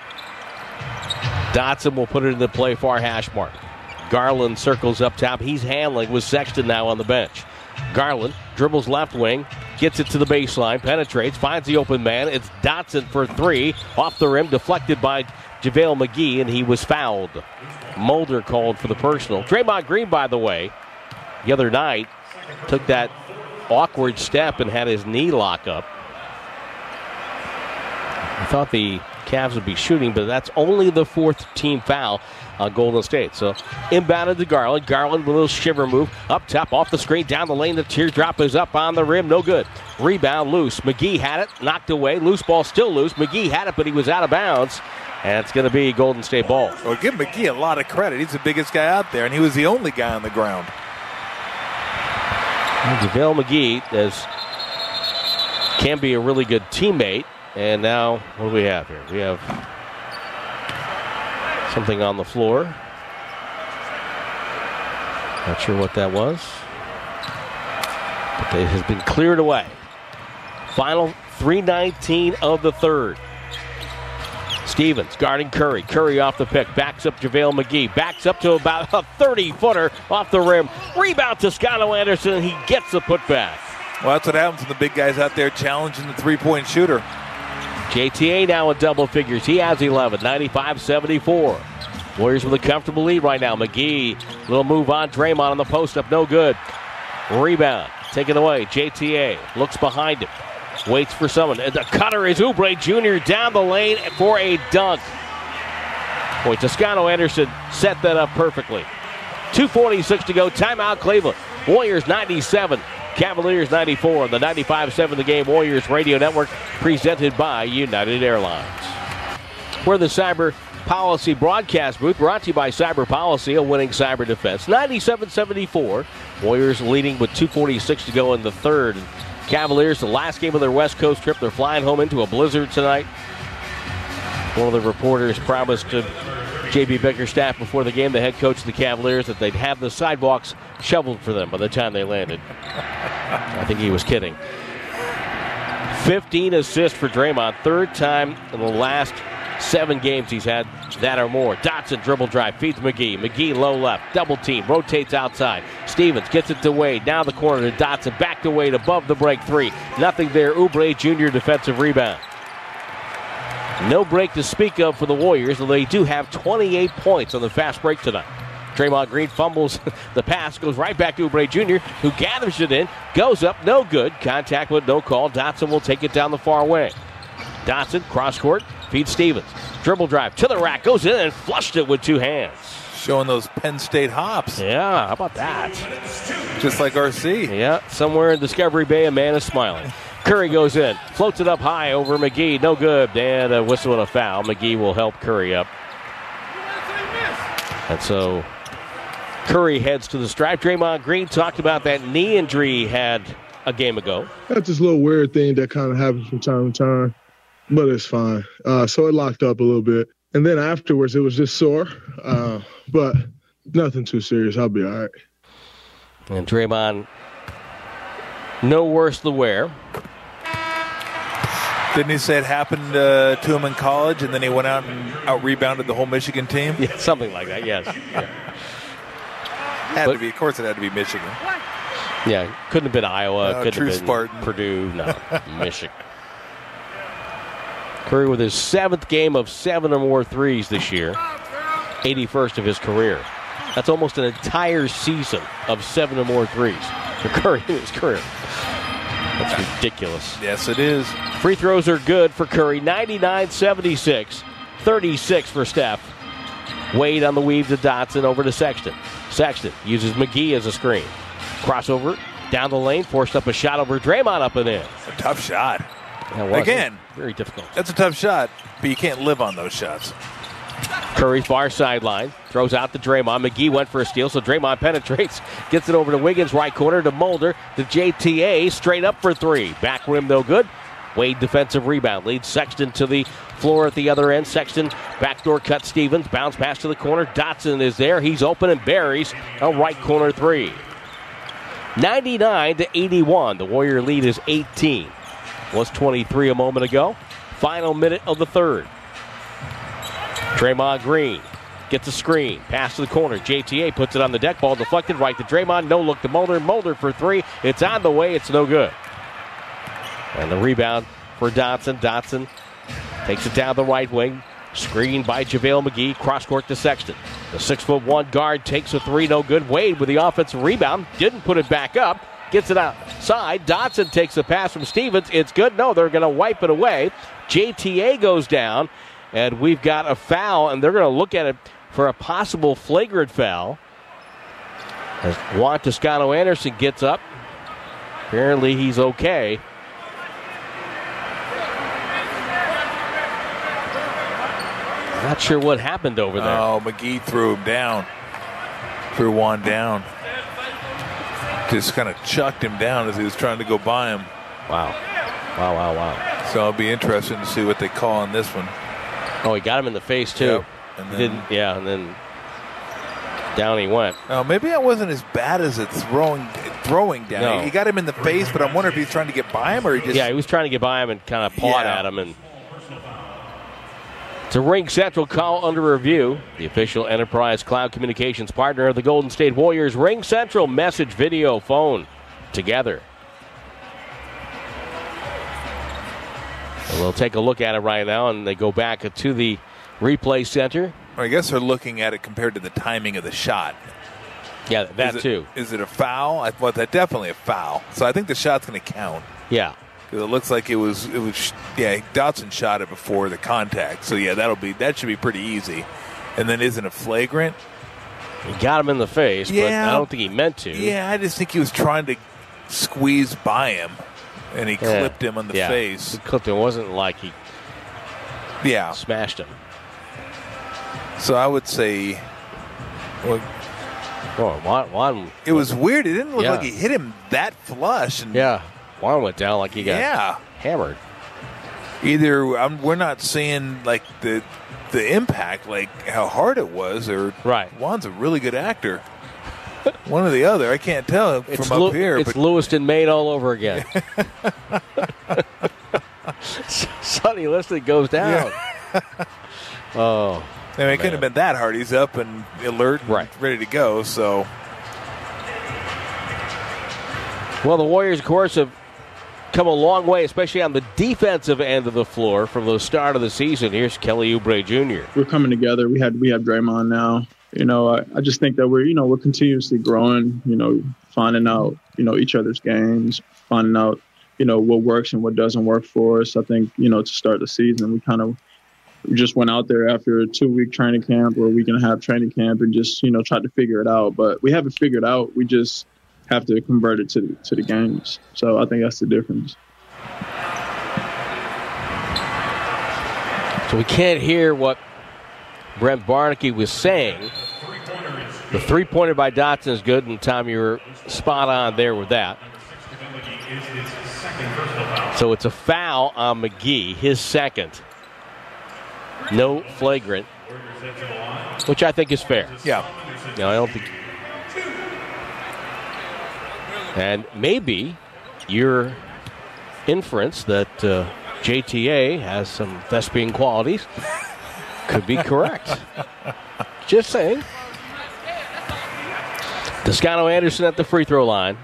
Dotson will put it in the play far hash mark. Garland circles up top. He's handling with Sexton now on the bench. Garland dribbles left wing. Gets it to the baseline. Penetrates. Finds the open man. It's Dotson for three. Off the rim. Deflected by JaVale McGee, and he was fouled. Mulder called for the personal. Draymond Green, by the way, the other night took that awkward step and had his knee lock up. I thought the Cavs would be shooting, but that's only the fourth team foul on Golden State. So inbounded to Garland. Garland with a little shiver move. Up top, off the screen, down the lane. The teardrop is up on the rim. No good. Rebound loose. McGee had it. Knocked away. Loose ball still loose. McGee had it, but he was out of bounds. And it's going to be Golden State ball. Well, give McGee a lot of credit. He's the biggest guy out there, and he was the only guy on the ground. JaVale McGee is, can be a really good teammate. And now, what do we have here? We have something on the floor. Not sure what that was. But it has been cleared away. Final three nineteen of the third. Stevens guarding Curry. Curry off the pick. Backs up JaVale McGee. Backs up to about a thirty-footer off the rim. Rebound to Toscano Anderson, and he gets the putback. Well, that's what happens when the big guy's out there challenging the three-point shooter. J T A now in double figures. He has eleven, ninety-five seventy-four. Warriors with a comfortable lead right now. McGee, little move on. Draymond on the post-up, no good. Rebound, taken away. J T A looks behind him. Waits for someone. And the cutter is Oubre Junior down the lane for a dunk. Boy, Toscano Anderson set that up perfectly. two forty-six to go. Timeout Cleveland. Warriors ninety-seven. Cavaliers ninety-four. The ninety-five seven The Game Warriors Radio Network, presented by United Airlines. We're the Cyber Policy broadcast booth, brought to you by Cyber Policy, a winning cyber defense. ninety-seven seventy-four. Warriors leading with two forty-six to go in the third. Cavaliers, the last game of their West Coast trip. They're flying home into a blizzard tonight. One of the reporters promised to J B Bickerstaff before the game, the head coach of the Cavaliers, that they'd have the sidewalks shoveled for them by the time they landed. I think he was kidding. fifteen assists for Draymond. Third time in the last seven games he's had that or more. Dotson dribble drive, feeds McGee. McGee low left, double team, rotates outside. Stevens gets it to Wade. Now the corner to Dotson, back to Wade, above the break three. Nothing there. Oubre Junior defensive rebound. No break to speak of for the Warriors, although they do have twenty-eight points on the fast break tonight. Draymond Green fumbles the pass, goes right back to Oubre Junior, who gathers it in, goes up, no good. Contact with no call. Dotson will take it down the far wing. Dotson, cross court, feeds Stevens. Dribble drive to the rack, goes in and flushed it with two hands. Showing those Penn State hops. Yeah, how about that? Just like R C. Yeah, somewhere in Discovery Bay, a man is smiling. Curry goes in, floats it up high over McGee. No good. And a whistle and a foul. McGee will help Curry up. And so Curry heads to the stripe. Draymond Green talked about that knee injury he had a game ago. That's just a little weird thing that kind of happens from time to time, but it's fine. Uh, so it locked up a little bit. And then afterwards, it was just sore, uh, but nothing too serious. I'll be all right. And Draymond, no worse the wear. Didn't he say it happened uh, to him in college, and then he went out and out-rebounded the whole Michigan team? Yeah, something like that, yes. Yeah. Had but, to be, of course it had to be Michigan. Yeah, couldn't have been Iowa, No, couldn't true have been Spartan. Purdue, no, Michigan. Curry with his seventh game of seven or more threes this year, eighty-first of his career. That's almost an entire season of seven or more threes for Curry in his career. That's ridiculous. Yes, it is. Free throws are good for Curry, ninety-nine seventy-six, thirty-six for Steph. Wade on the weave to Dotson, over to Sexton. Sexton uses McGee as a screen. Crossover, down the lane, forced up a shot over Draymond, up and in. A tough shot. Again, very difficult. That's a tough shot, but you can't live on those shots. Curry far sideline, throws out to Draymond. McGee went for a steal, so Draymond penetrates, gets it over to Wiggins, right corner to Mulder, to J T A, straight up for three. Back rim, no good. Wade defensive rebound, leads Sexton to the floor at the other end. Sexton, backdoor cut Stevens, bounce pass to the corner. Dotson is there, he's open and buries a right corner three. ninety-nine to eighty-one, the Warrior lead is eighteen. Was twenty-three a moment ago. Final minute of the third. Draymond Green gets a screen. Pass to the corner. J T A puts it on the deck. Ball deflected right to Draymond. No look to Mulder. Mulder for three. It's on the way. It's no good. And the rebound for Dotson. Dotson takes it down the right wing. Screened by JaVale McGee. Cross court to Sexton. The six foot one guard takes a three. No good. Wade with the offensive rebound. Didn't put it back up. Gets it outside. Dotson takes a pass from Stevens. It's good. No, they're going to wipe it away. J T A goes down, and we've got a foul, and they're going to look at it for a possible flagrant foul. As Juan Toscano Anderson gets up. Apparently he's okay. Not sure what happened over there. Oh, McGee threw him down. Threw Juan down. Just kind of chucked him down as he was trying to go by him. Wow. Wow, wow, wow. So it'll be interesting to see what they call on this one. Oh, he got him in the face, too. Yep. And then, Didn't, yeah, and then down he went. Oh, maybe that wasn't as bad as it throwing throwing down. No. He got him in the face, but I'm wondering if he's trying to get by him or he just... Yeah, he was trying to get by him and kind of pawed Yeah. at him. And it's a Ring Central call under review. The official enterprise cloud communications partner of the Golden State Warriors. Ring Central, message, video, phone together. And we'll take a look at it right now, and they go back to the replay center. I guess they're looking at it compared to the timing of the shot. Yeah, that is it, too. Is it a foul? I thought that definitely a foul. So I think the shot's going to count. Yeah. Because it looks like it was, it was, yeah, Dotson shot it before the contact. So yeah, that'll be, that should be pretty easy. And then isn't it flagrant? He got him in the face, Yeah. but I don't think he meant to. Yeah, I just think he was trying to squeeze by him, and he Yeah. clipped him on the Yeah. face. He clipped him. It wasn't like he Yeah. smashed him. So I would say, well, Oh, Juan, Juan, it was weird. It didn't look Yeah. like he hit him that flush. And yeah, Juan went down like he got Yeah. hammered. Either I'm, we're not seeing like the the impact, like how hard it was, or right. Juan's a really good actor. One or the other, I can't tell from It's up Lew- here. It's but Lewiston Maine all over again. Sonny Liston goes down. Oh. I mean, it couldn't have been that hard. He's up and alert and Right. ready to go. So, Well, the Warriors, of course, have come a long way, especially on the defensive end of the floor from the start of the season. Here's Kelly Oubre Junior We're coming together. We had we have Draymond now. You know, I, I just think that we're you know we're continuously growing. You know, finding out you know each other's games, finding out you know, what works and what doesn't work for us. I think, you know, to start the season, we kind of we just went out there after a two-week training camp or a week and a half training camp and just, you know, tried to figure it out. But we haven't figured out. We just have to convert it to the, to the games. So I think that's the difference. So we can't hear what Brent Barnaky was saying. The three-pointer by Dotson is good, and Tom, you're spot on there with that. So it's a foul on McGee, his second. No flagrant, which I think is fair. Yeah. No, I don't think. And maybe your inference that uh, J T A has some thespian qualities could be correct. Just saying. Toscano Anderson at the free throw line.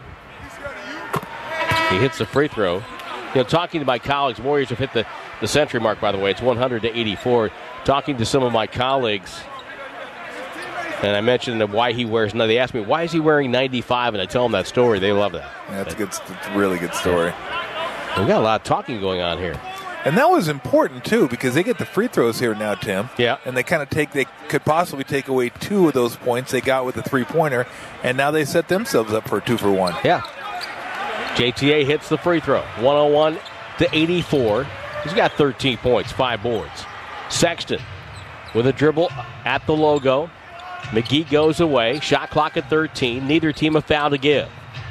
He hits the free throw. You know, talking to my colleagues, Warriors have hit the, the century mark, by the way. It's one hundred to eighty-four. Talking to some of my colleagues, and I mentioned why he wears, no, they asked me, why is he wearing ninety-five? And I tell them that story. They love that. Yeah, that's a good, that's a really good story. We got a lot of talking going on here. And that was important, too, because they get the free throws here now, Tim. Yeah. And they kind of take, they could possibly take away two of those points they got with the three-pointer, and now they set themselves up for a two for one. Yeah. J T A hits the free throw. one oh one to eighty-four. He's got thirteen points, five boards. Sexton with a dribble at the logo. McGee goes away. Shot clock at thirteen. Neither team a foul to give.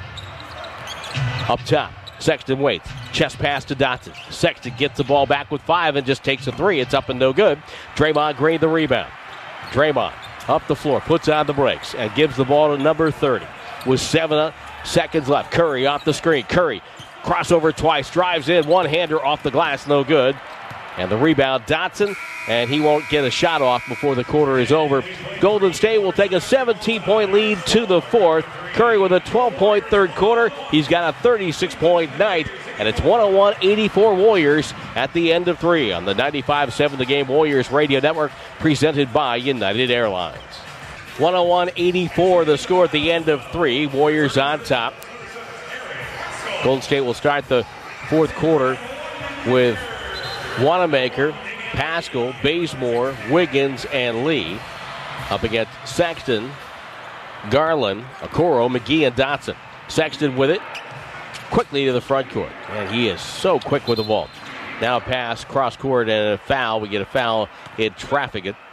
Up top, Sexton waits. Chest pass to Dotson. Sexton gets the ball back with five and just takes a three. It's up and no good. Draymond Green the rebound. Draymond up the floor, puts on the brakes, and gives the ball to number thirty. With seven seconds left. Curry off the screen. Curry crossover twice. Drives in. One-hander off the glass. No good. And the rebound, Dotson, and he won't get a shot off before the quarter is over. Golden State will take a seventeen-point lead to the fourth. Curry with a twelve-point third quarter. He's got a thirty-six point night, and it's one oh one eighty-four Warriors at the end of three on the ninety-five seven The Game Warriors Radio Network, presented by United Airlines. one oh one eighty-four the score at the end of three. Warriors on top. Golden State will start the fourth quarter with Wanamaker, Pascal, Bazemore, Wiggins, and Lee up against Sexton, Garland, Okoro, McGee, and Dotson. Sexton with it quickly to the front court. And he is so quick with the ball. Now a pass, cross court, and a foul. We get a foul in traffic. It.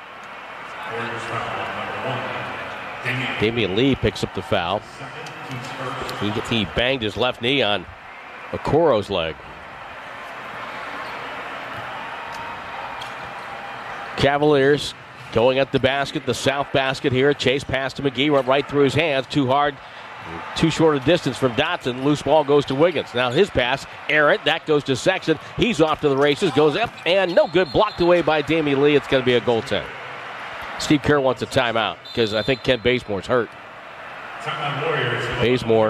Damian Lee picks up the foul. He, he banged his left knee on Okoro's leg. Cavaliers going at the basket, the south basket here. Chase pass to McGee, went right through his hands. Too hard, too short a distance from Dotson. Loose ball goes to Wiggins. Now his pass, errant. That goes to Sexton. He's off to the races, goes up, and no good. Blocked away by Damian Lee. It's going to be a goaltend. Steve Kerr wants a timeout because I think Ken Bazemore's hurt. Bazemore.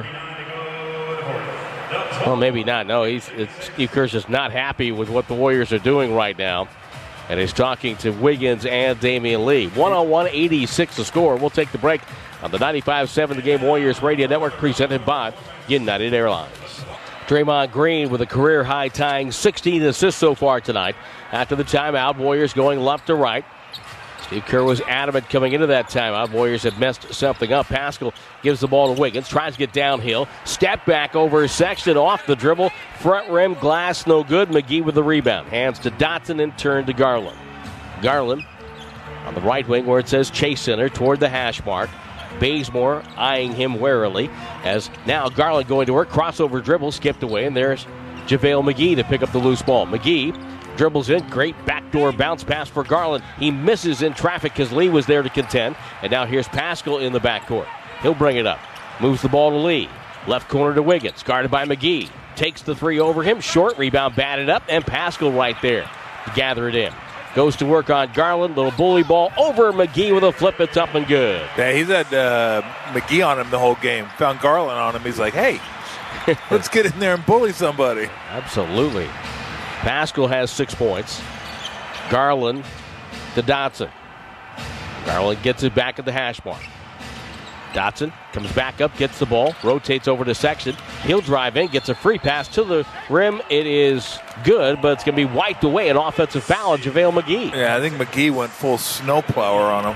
Well, maybe not. No, he's it's, Steve Kerr's just not happy with what the Warriors are doing right now. And he's talking to Wiggins and Damian Lee. one oh one eighty-six the score. We'll take the break on the ninety-five seven The Game Warriors Radio Network, presented by United Airlines. Draymond Green with a career-high tying sixteen assists so far tonight. After the timeout, Warriors going left to right. Steve Kerr was adamant coming into that timeout. Warriors had messed something up. Pascal gives the ball to Wiggins, tries to get downhill. Step back over Sexton off the dribble. Front rim, glass, no good. McGee with the rebound. Hands to Dotson and turn to Garland. Garland on the right wing where it says Chase Center toward the hash mark. Bazemore eyeing him warily as now Garland going to work. Crossover dribble, skipped away, and there's JaVale McGee to pick up the loose ball. McGee dribbles in, great backdoor bounce pass for Garland. He misses in traffic because Lee was there to contend. And now here's Pascal in the backcourt. He'll bring it up. Moves the ball to Lee. Left corner to Wiggins, guarded by McGee. Takes the three over him. Short rebound, batted up, and Pascal right there to gather it in. Goes to work on Garland. Little bully ball over McGee with a flip. It's up and good. Yeah, he's had uh, McGee on him the whole game. Found Garland on him. He's like, hey, let's get in there and bully somebody. Absolutely. Pascal has six points. Garland to Dotson. Garland gets it back at the hash mark. Dotson comes back up, gets the ball, rotates over to Sexton. He'll drive in, gets a free pass to the rim. It is good, but it's going to be wiped away. An offensive foul on JaVale McGee. Yeah, I think McGee went full snowplower on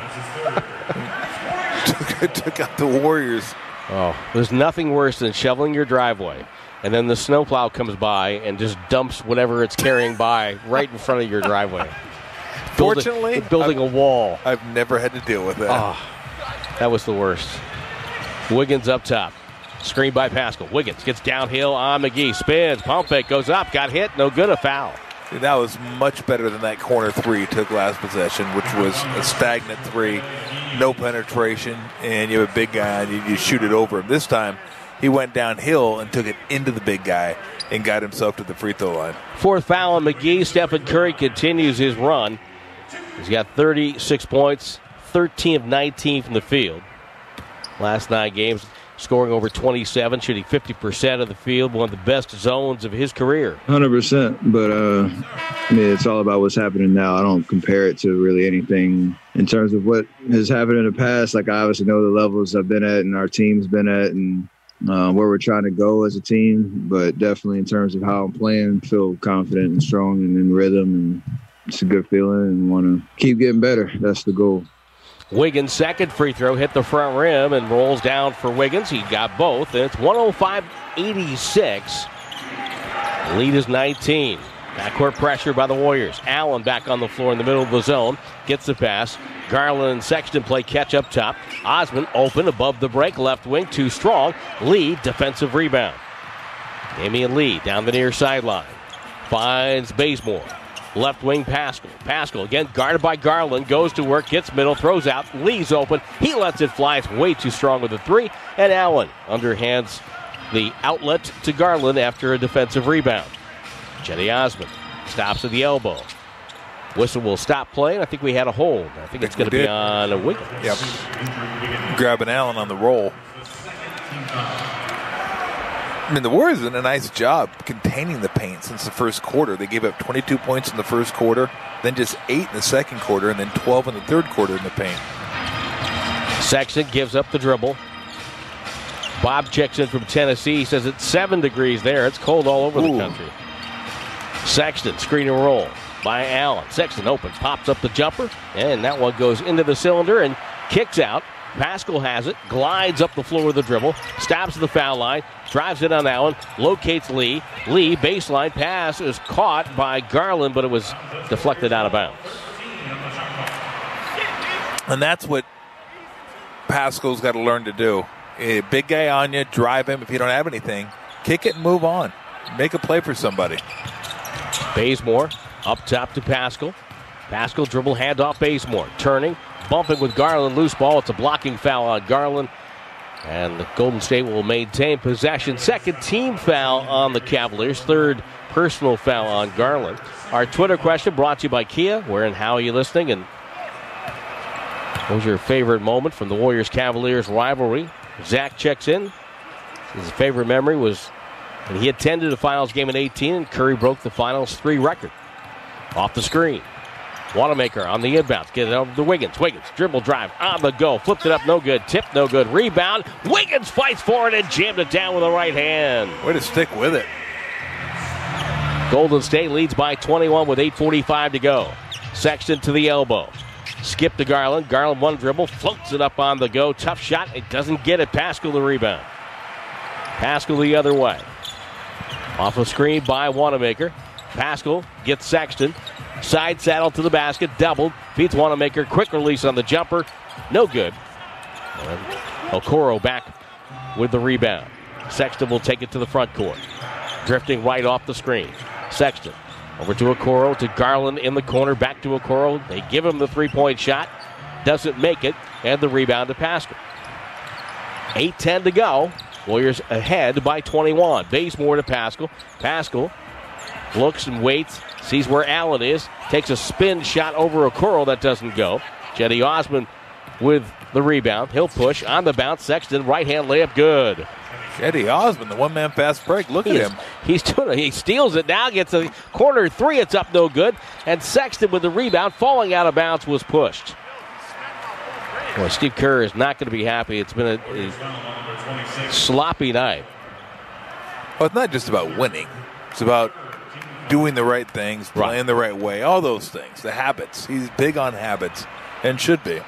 him. took, took out the Warriors. Oh, there's nothing worse than shoveling your driveway, and then the snowplow comes by and just dumps whatever it's carrying by right in front of your driveway. Fortunately, building, building a wall. I've never had to deal with that. Oh, that was the worst. Wiggins up top. Screen by Pascal. Wiggins gets downhill on McGee. Spins. Pump fake. Goes up. Got hit. No good. A foul. See, that was much better than that corner three he took last possession, which was a stagnant three. No penetration. And you have a big guy and you, you shoot it over him. This time, he went downhill and took it into the big guy and got himself to the free throw line. Fourth foul on McGee. Stephen Curry continues his run. He's got thirty-six points, thirteen of nineteen from the field. Last nine games, scoring over twenty-seven, shooting fifty percent of the field, one of the best zones of his career. one hundred percent, but uh, I mean, it's all about what's happening now. I don't compare it to really anything in terms of what has happened in the past. Like, I obviously know the levels I've been at and our team's been at and uh, where we're trying to go as a team, but definitely in terms of how I'm playing, feel confident and strong and in rhythm, and it's a good feeling and want to keep getting better. That's the goal. Wiggins' second free throw hit the front rim and rolls down for Wiggins. He got both, and it's one oh five eighty-six. The lead is nineteen. Backcourt pressure by the Warriors. Allen back on the floor in the middle of the zone. Gets the pass. Garland and Sexton play catch up top. Osman open above the break. Left wing, too strong. Lee, defensive rebound. Damian Lee down the near sideline. Finds Bazemore. Left wing Pascal. Pascal again guarded by Garland. Goes to work, gets middle, throws out. Lee's open. He lets it fly. It's way too strong with the three. And Allen underhands the outlet to Garland after a defensive rebound. Cedi Osman stops at the elbow. Whistle will stop play, and I think we had a hold. I think it's going to be on a Wiggins. Yep. Grabbing Allen on the roll. I mean, the Warriors did a nice job containing the paint since the first quarter. They gave up twenty-two points in the first quarter, then just eight in the second quarter, and then twelve in the third quarter in the paint. Sexton gives up the dribble. Bob checks in from Tennessee. He says it's seven degrees there. It's cold all over Ooh. the country. Sexton, screen and roll by Allen. Sexton open, pops up the jumper, and that one goes into the cylinder and kicks out. Pascal has it, glides up the floor with the dribble, stops at the foul line, drives it on Allen, locates Lee. Lee, baseline pass is caught by Garland, but it was deflected out of bounds. And that's what Pascal's got to learn to do. A big guy on you, drive him. If you don't have anything, kick it and move on. Make a play for somebody. Bazemore up top to Pascal. Pascal dribble handoff Bazemore, turning. Bumping with Garland, loose ball. It's a blocking foul on Garland. And the Golden State will maintain possession. Second team foul on the Cavaliers. Third personal foul on Garland. Our Twitter question brought to you by Kia. Where and how are you listening? And what was your favorite moment from the Warriors-Cavaliers rivalry? Zach checks in. His favorite memory was when he attended a finals game in eighteen and Curry broke the finals three record. Off the screen. Wanamaker on the inbound. Get it over to Wiggins. Wiggins, dribble drive on the go. Flipped it up, no good. Tip, no good. Rebound. Wiggins fights for it and jammed it down with the right hand. Way to stick with it. Golden State leads by twenty-one with eight forty-five to go. Sexton to the elbow. Skip to Garland. Garland one dribble. Floats it up on the go. Tough shot. It doesn't get it. Pascal the rebound. Pascal the other way. Off a screen by Wanamaker. Pascal gets Sexton. Side saddle to the basket, doubled. Beats Wanamaker, quick release on the jumper. No good. And Okoro back with the rebound. Sexton will take it to the front court. Drifting right off the screen. Sexton over to Okoro, to Garland in the corner, back to Okoro. They give him the three-point shot. Doesn't make it, and the rebound to Pascal. eight ten to go. Warriors ahead by twenty-one. Bazemore to Pascal. Pascal looks and waits, sees where Allen is, takes a spin shot over Okoro that doesn't go. Cedi Osman with the rebound. He'll push on the bounce. Sexton, right-hand layup, good. Cedi Osman, the one-man fast break. Look he at is, him. He's doing it. He steals it now, gets a corner three. It's up no good. And Sexton with the rebound, falling out of bounds, was pushed. Boy, Steve Kerr is not going to be happy. It's been a, a sloppy night. Well, it's not just about winning. It's about doing the right things, playing right. the right way, all those things, the habits. He's big on habits and should be.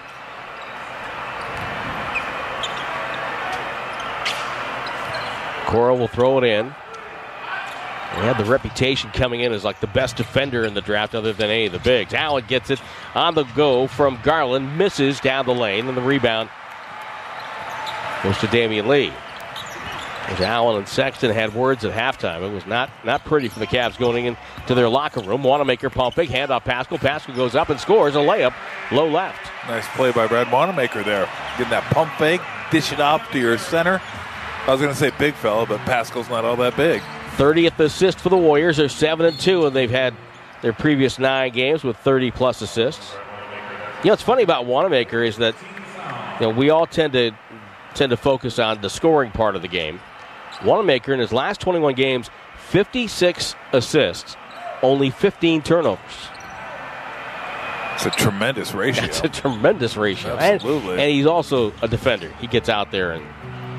Cora will throw it in. He had the reputation coming in as like the best defender in the draft other than any of the bigs. Allen gets it on the go from Garland, misses down the lane, and the rebound goes to Damian Lee. As Allen and Sexton had words at halftime. It was not, not pretty for the Cavs going into their locker room. Wanamaker pumping, handoff Pascal. Pascal goes up and scores a layup, low left. Nice play by Brad Wanamaker there. Getting that pump fake, dish it off to your center. I was going to say big fella, but Pascal's not all that big. thirtieth assist for the Warriors. They're seven and two, and they've had their previous nine games with thirty-plus assists. You know, what's funny about Wanamaker is that you know we all tend to tend to focus on the scoring part of the game. Wanamaker in his last twenty-one games, fifty-six assists, only fifteen turnovers. It's a tremendous ratio. That's a tremendous ratio. Absolutely. And, and he's also a defender. He gets out there and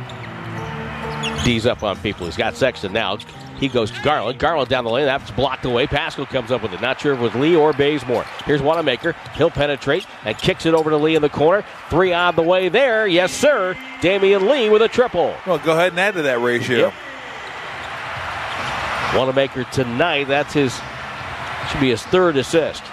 D's up on people. He's got Sexton now. He goes to Garland. Garland down the lane. That's blocked away. Pascal comes up with it. Not sure if it was Lee or Bazemore. Here's Wanamaker. He'll penetrate and kicks it over to Lee in the corner. Three on the way there. Yes, sir. Damian Lee with a triple. Well, go ahead and add to that ratio. Yep. Wanamaker tonight. That's his, should be his third assist.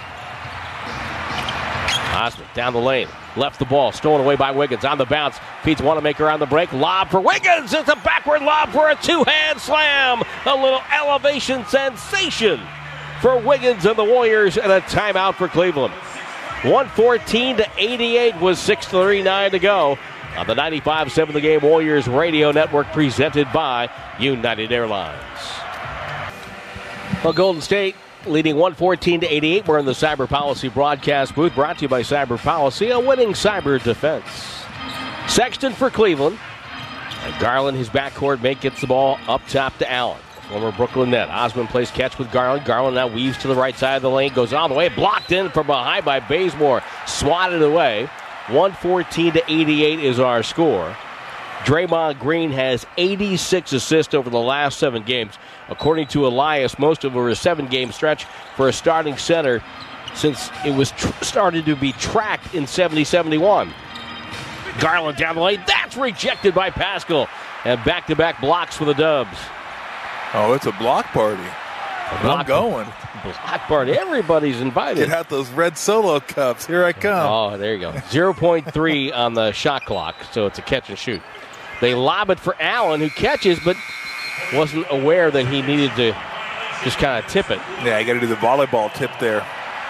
Osmond down the lane. Left the ball, stolen away by Wiggins. On the bounce, feeds Wanamaker on the break. Lob for Wiggins. It's a backward lob for a two-hand slam. A little elevation sensation for Wiggins and the Warriors, and a timeout for Cleveland. one fourteen to eighty-eight with six thirty-nine to go on the ninety-five seven The Game Warriors Radio Network, presented by United Airlines. Well, Golden State leading one fourteen to eighty-eight. We're in the Cyber Policy broadcast booth, brought to you by Cyber Policy, a winning cyber defense. Sexton for Cleveland. And Garland, his backcourt mate, gets the ball up top to Allen. Former Brooklyn net. Osmond plays catch with Garland. Garland now weaves to the right side of the lane, goes all the way, blocked in from behind by Bazemore. Swatted away. one fourteen to eighty-eight is our score. Draymond Green has eighty-six assists over the last seven games. According to Elias, most of over a seven-game stretch for a starting center since it was tr- started to be tracked in seventy seventy-one. Garland down the lane. That's rejected by Pascal. And back-to-back blocks for the Dubs. Oh, it's a block party. A block I'm going. Block party. Everybody's invited. Get out those red Solo cups. Here I come. Oh, there you go. zero point three on the shot clock, so it's a catch and shoot. They lob it for Allen, who catches, but wasn't aware that he needed to just kind of tip it. Yeah, you got to do the volleyball tip there.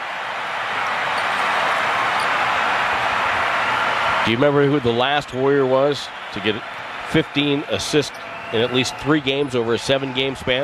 Do you remember who the last Warrior was to get fifteen assists in at least three games over a seven-game span?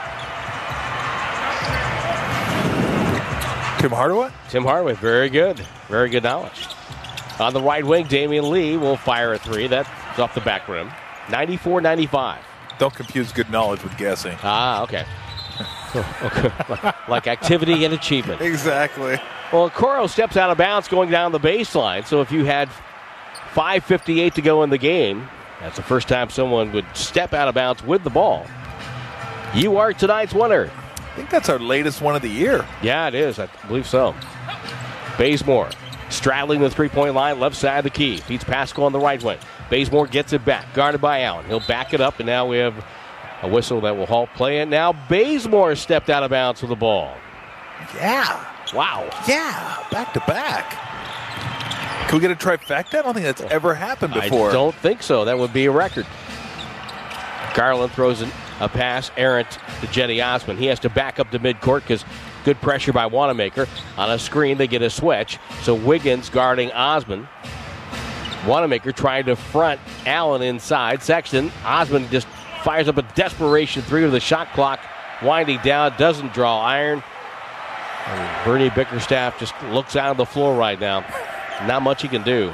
Tim Hardaway? Tim Hardaway, very good. Very good knowledge. On the right wing, Damian Lee will fire a three. That's off the back rim. ninety-four ninety-five. Don't confuse good knowledge with guessing. Ah, okay. okay. Like activity and achievement. Exactly. Well, Coro steps out of bounds going down the baseline. So if you had five fifty-eight to go in the game, that's the first time someone would step out of bounds with the ball. You are tonight's winner. I think that's our latest one of the year. Yeah, it is. I believe so. Bazemore straddling the three-point line, left side of the key. Feeds Pascal on the right wing. Bazemore gets it back, guarded by Allen. He'll back it up, and now we have a whistle that will halt play. And now Bazemore stepped out of bounds with the ball. Yeah. Wow. Yeah, back to back. Can we get a trifecta? I don't think that's ever happened before. I don't think so. That would be a record. Garland throws an, a pass errant to Jetty Osmond. He has to back up to midcourt because good pressure by Wanamaker. On a screen, they get a switch. So Wiggins guarding Osmond. Wanamaker trying to front Allen inside. Sexton. Osmond just fires up a desperation three with the shot clock winding down. Doesn't draw iron. And Bernie Bickerstaff just looks out on the floor right now. Not much he can do.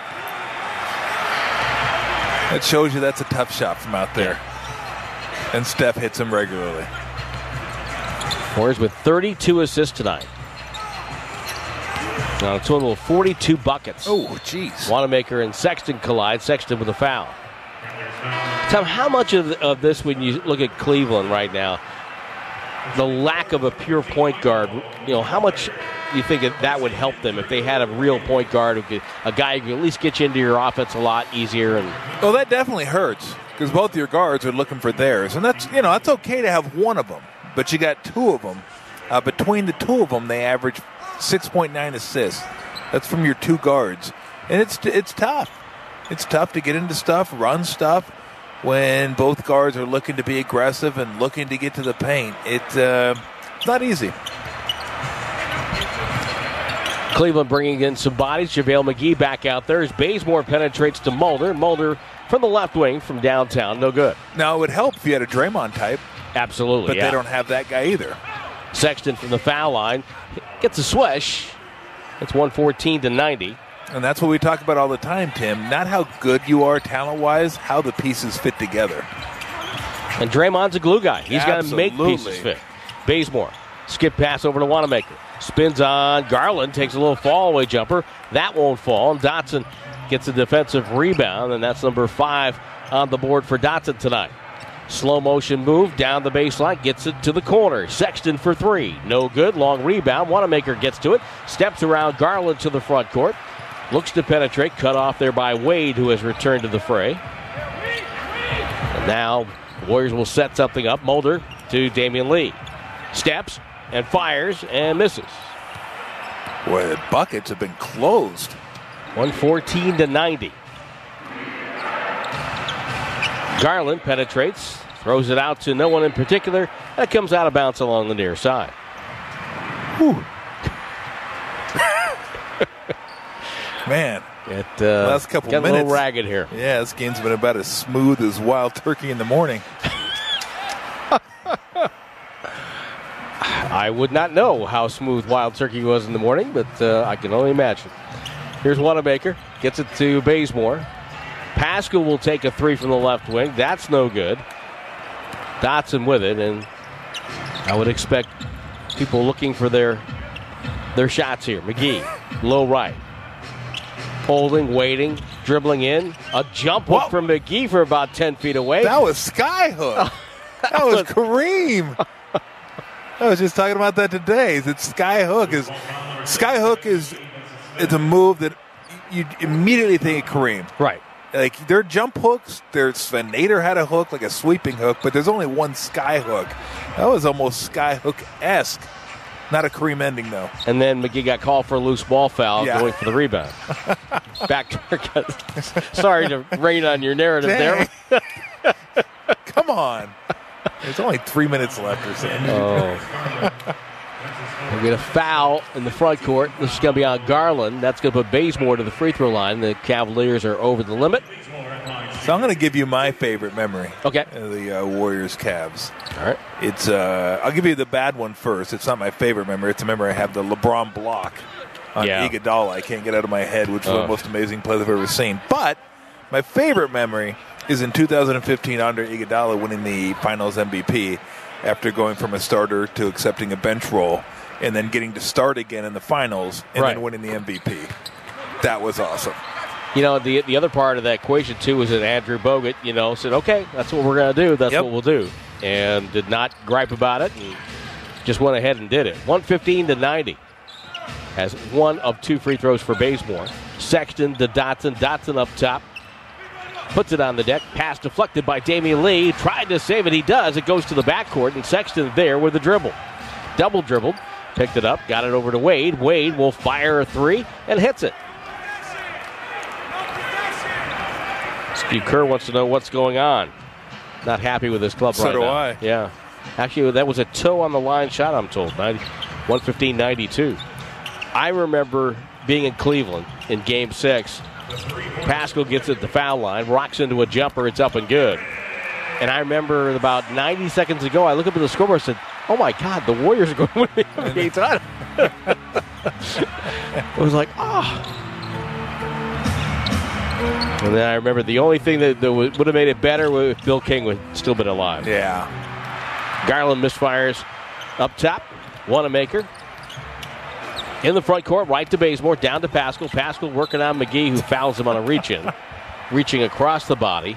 That shows you that's a tough shot from out there. And Steph hits him regularly. Warriors with thirty-two assists tonight. Now a total of forty-two buckets. Oh, jeez. Wanamaker and Sexton collide. Sexton with a foul. Tom, how much of, of this, when you look at Cleveland right now, the lack of a pure point guard, you know, how much do you think that, that would help them if they had a real point guard, who could, a guy who could at least get you into your offense a lot easier? And well, that definitely hurts because both your guards are looking for theirs, and that's you know that's okay to have one of them, but you got two of them. Uh, between the two of them, they average six point nine assists. That's from your two guards, and it's it's tough. It's tough to get into stuff, run stuff, when both guards are looking to be aggressive and looking to get to the paint. It, uh, it's not easy. Cleveland bringing in some bodies. JaVale McGee back out there as Bazemore penetrates to Mulder. Mulder from the left wing from downtown. No good. Now, it would help if you had a Draymond type. Absolutely, But yeah. they don't have that guy either. Sexton from the foul line gets a swish. It's one fourteen to ninety. And that's what we talk about all the time, Tim. Not how good you are talent-wise, how the pieces fit together. And Draymond's a glue guy. He's got to make Absolutely. pieces fit. Bazemore, skip pass over to Wanamaker. Spins on Garland, takes a little fall-away jumper. That won't fall. And Dotson gets a defensive rebound, and that's number five on the board for Dotson tonight. Slow motion move down the baseline, gets it to the corner. Sexton for three. No good. Long rebound. Wanamaker gets to it. Steps around Garland to the front court. Looks to penetrate. Cut off there by Wade, who has returned to the fray. And now Warriors will set something up. Mulder to Damian Lee. Steps and fires and misses. Boy, the buckets have been closed. one fourteen to ninety. Garland penetrates, throws it out to no one in particular. That comes out of bounds along the near side. Whew. Man, it uh, last couple got minutes a little ragged here. Yeah, this game's been about as smooth as wild turkey in the morning. I would not know how smooth wild turkey was in the morning, but uh, I can only imagine. Here's Wanamaker, gets it to Bazemore. Pascal will take a three from the left wing. That's no good. Dotson with it, and I would expect people looking for their their shots here. McGee, low right. Holding, waiting, dribbling in. A jump hook from McGee for about ten feet away. That was Skyhook. that, that was Kareem. I was just talking about that today. It's Skyhook. Is Skyhook is it's a move that you immediately think of Kareem. Right. Like, there are jump hooks. There's Sven Nader had a hook, like a sweeping hook, but there's only one sky hook. That was almost Skyhook-esque. Not a Kareem ending, though. And then McGee got called for a loose ball foul, yeah. going for the rebound. Back to Sorry to rain on your narrative Dang. there. Come on. There's only three minutes left or something. Oh. We'll get a foul in the front court. This is going to be on Garland. That's going to put Bazemore to the free throw line. The Cavaliers are over the limit. So I'm going to give you my favorite memory. Okay. Of the uh, Warriors Cavs. All right. It's uh, I'll give you the bad one first. It's not my favorite memory. It's a memory I have, the LeBron block on yeah. Iguodala. I can't get out of my head, which is oh. the most amazing play I've ever seen. But my favorite memory is in two thousand fifteen, Andre Iguodala winning the Finals M V P after going from a starter to accepting a bench role and then getting to start again in the finals and right. then winning the M V P. That was awesome. You know, the the other part of that equation, too, is that Andrew Bogut, you know, said, okay, that's what we're going to do. That's yep. what we'll do. And did not gripe about it and just went ahead and did it. one fifteen to ninety. Has one of two free throws for Bazemore. Sexton to Dotson. Dotson up top. Puts it on the deck. Pass deflected by Damian Lee. Tried to save it. He does. It goes to the backcourt, and Sexton there with the dribble. Double dribbled. Picked it up. Got it over to Wade. Wade will fire a three and hits it. Steve Kerr wants to know what's going on. Not happy with his club so right now. So do I. Yeah. Actually, that was a toe on the line shot, I'm told. one fifteen ninety-two. I remember being in Cleveland in Game six. Pascal gets at the foul line, rocks into a jumper. It's up and good. And I remember about ninety seconds ago, I looked up at the scoreboard and said, oh, my God, the Warriors are going to win the N B A title. It was like, ah. Oh. And then I remember the only thing that, that would have made it better was if Bill King would still been alive. Yeah. Garland misfires up top. Wanamaker. In the front court, right to Bazemore, down to Pascal. Pascal working on McGee, who fouls him on a reach-in. Reaching across the body.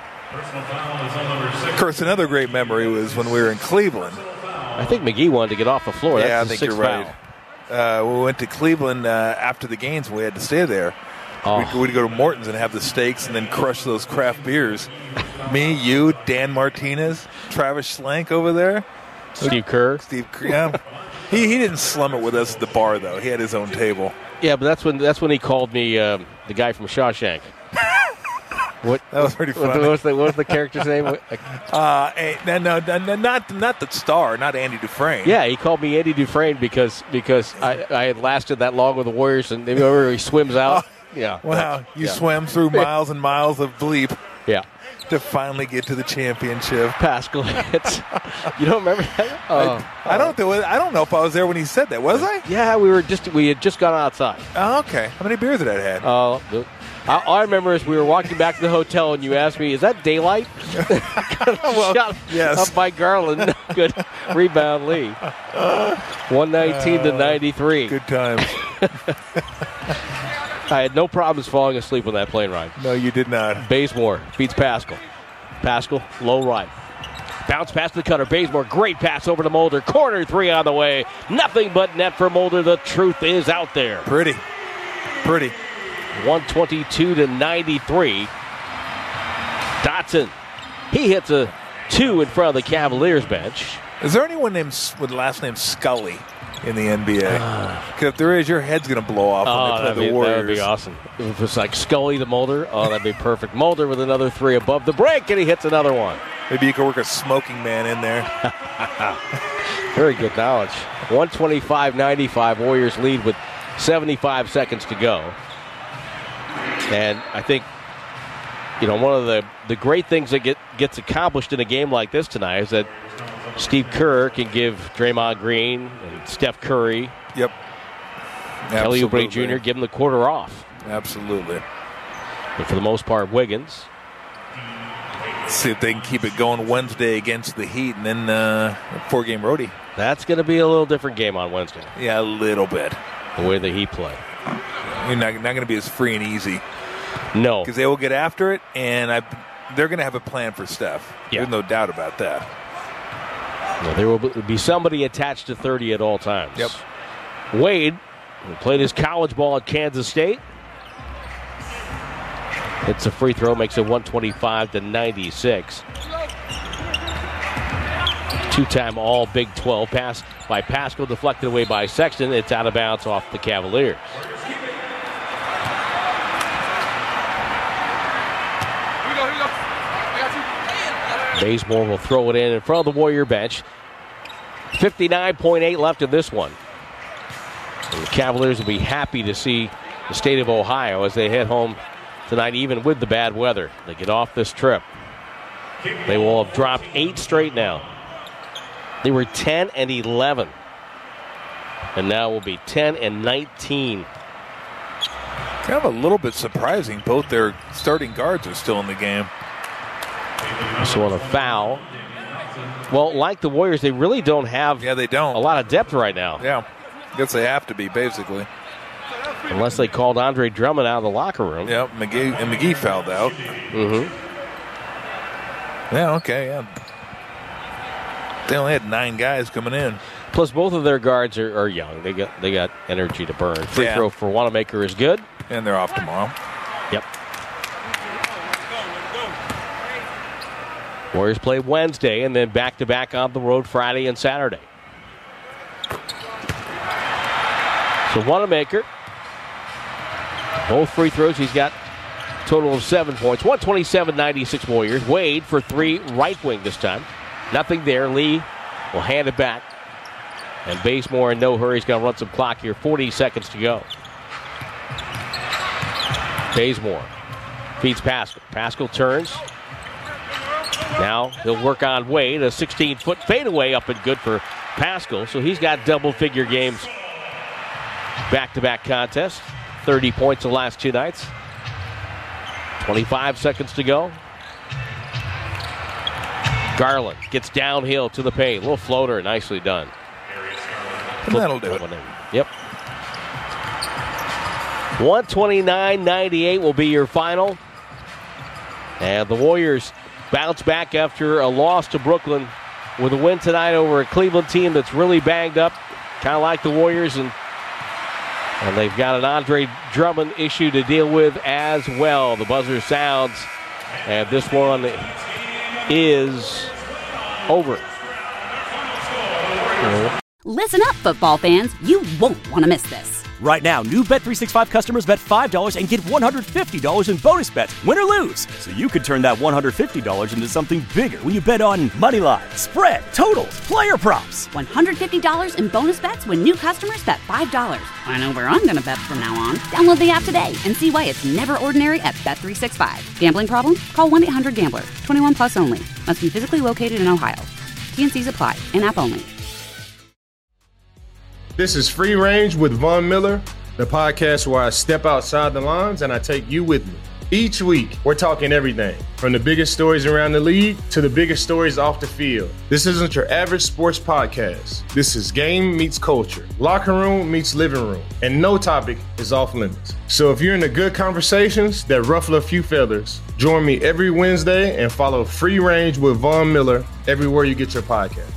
Of course, another great memory was when we were in Cleveland. I think McGee wanted to get off the floor. Yeah, That's I think sixth you're right. Uh, we went to Cleveland uh, after the games, and we had to stay there. Oh. We'd, we'd go to Morton's and have the steaks and then crush those craft beers. Me, you, Dan Martinez, Travis Schlenk over there. Steve Kerr. Steve Kerr, yeah. he, he didn't slum it with us at the bar, though. He had his own table. Yeah, but that's when that's when he called me um, the guy from Shawshank. What, that was pretty funny. What was the, what was the character's name? Uh, no, no, no, not not the star, not Andy Dufresne. Yeah, he called me Andy Dufresne because because I, I had lasted that long with the Warriors, and remember he swims out. Oh, yeah. Wow, you yeah. swam through miles and miles of bleep. Yeah. To finally get to the championship. Pascal hits. You don't remember that? Uh, I, I don't do it. I don't know if I was there when he said that. Was I? Yeah, we were just we had just gone outside. Oh, okay. How many beers had I had? Uh, all I remember is we were walking back to the hotel, and you asked me, "Is that daylight?" Well, shot yes. Up by Garland. Good rebound, Lee. One nineteen uh, to ninety three. Good times. I had no problems falling asleep on that plane ride. No, you did not. Bazemore beats Pascal. Pascal, low right. Bounce pass to the cutter. Bazemore, great pass over to Mulder. Corner three on the way. Nothing but net for Mulder. The truth is out there. Pretty. Pretty. one twenty-two to ninety-three. Dotson. He hits a two in front of the Cavaliers bench. Is there anyone named with the last name Scully in the N B A? Because if there is, your head's going to blow off oh, when they play the be, Warriors. That would be awesome. If it was like Scully to Mulder, oh, that'd be perfect. Mulder with another three above the break, and he hits another one. Maybe you could work a smoking man in there. Very good knowledge. one twenty-five ninety-five, Warriors lead with seventy-five seconds to go. And I think, you know, one of the, the great things that get gets accomplished in a game like this tonight is that Steve Kerr can give Draymond Green and Steph Curry, yep, Kelly Oubre Junior give them the quarter off. Absolutely. But for the most part, Wiggins. See if they can keep it going Wednesday against the Heat, and then uh, a four-game roadie. That's going to be a little different game on Wednesday. Yeah, a little bit. The way the Heat play. You're not, not going to be as free and easy. No. Because they will get after it, and I, they're going to have a plan for Steph. Yeah. There's no doubt about that. Well, there will be somebody attached to thirty at all times. Yep. Wade, who played his college ball at Kansas State, hits a free throw, makes it one twenty-five to ninety-six. Two-time all Big twelve pass by Pascal, deflected away by Sexton. It's out of bounds off the Cavaliers. Bazemore will throw it in in front of the Warrior bench. fifty-nine point eight left in this one. And the Cavaliers will be happy to see the state of Ohio as they head home tonight, even with the bad weather. They get off this trip. They will have dropped eight straight now. They were ten and eleven. And now will be ten and nineteen. Kind of a little bit surprising. Both their starting guards are still in the game. So on a foul. Well, like the Warriors, they really don't have yeah, they don't. a lot of depth right now. Yeah, I guess they have to be, basically. Unless they called Andre Drummond out of the locker room. Yeah, McGee, and McGee fouled out. Mm-hmm. Yeah, okay, yeah. They only had nine guys coming in. Plus, both of their guards are, are young. They got they got energy to burn. Free yeah. throw for Wanamaker is good. And they're off tomorrow. Yep. Warriors play Wednesday and then back-to-back on the road Friday and Saturday. So Wanamaker, both free throws. He's got a total of seven points. one twenty-seven ninety-six Warriors. Wade for three, right wing this time. Nothing there. Lee will hand it back. And Bazemore in no hurry. He's going to run some clock here. forty seconds to go. Bazemore feeds Pascal. Pascal turns. Now he'll work on Wade. A sixteen-foot fadeaway up and good for Pascal. So he's got double-figure games back-to-back contests. thirty points the last two nights. twenty-five seconds to go. Garland gets downhill to the paint. A little floater, nicely done. And that'll do it. Yep. one twenty-nine ninety-eight will be your final. And the Warriors bounce back after a loss to Brooklyn with a win tonight over a Cleveland team that's really banged up, kind of like the Warriors, and and they've got an Andre Drummond issue to deal with as well. The buzzer sounds, and this one is over. Listen up, football fans. You won't want to miss this. Right now, new Bet three sixty-five customers bet five dollars and get one hundred fifty dollars in bonus bets, win or lose. So you could turn that one hundred fifty dollars into something bigger when you bet on money line, spread, totals, player props. one hundred fifty dollars in bonus bets when new customers bet five dollars. I know where I'm going to bet from now on. Download the app today and see why it's never ordinary at Bet three sixty-five. Gambling problem? Call one eight hundred gambler. twenty-one plus only. Must be physically located in Ohio. T N Cs apply. In-app only. This is Free Range with Von Miller, the podcast where I step outside the lines and I take you with me. Each week, we're talking everything from the biggest stories around the league to the biggest stories off the field. This isn't your average sports podcast. This is game meets culture, locker room meets living room, and no topic is off limits. So if you're into good conversations that ruffle a few feathers, join me every Wednesday and follow Free Range with Von Miller everywhere you get your podcast.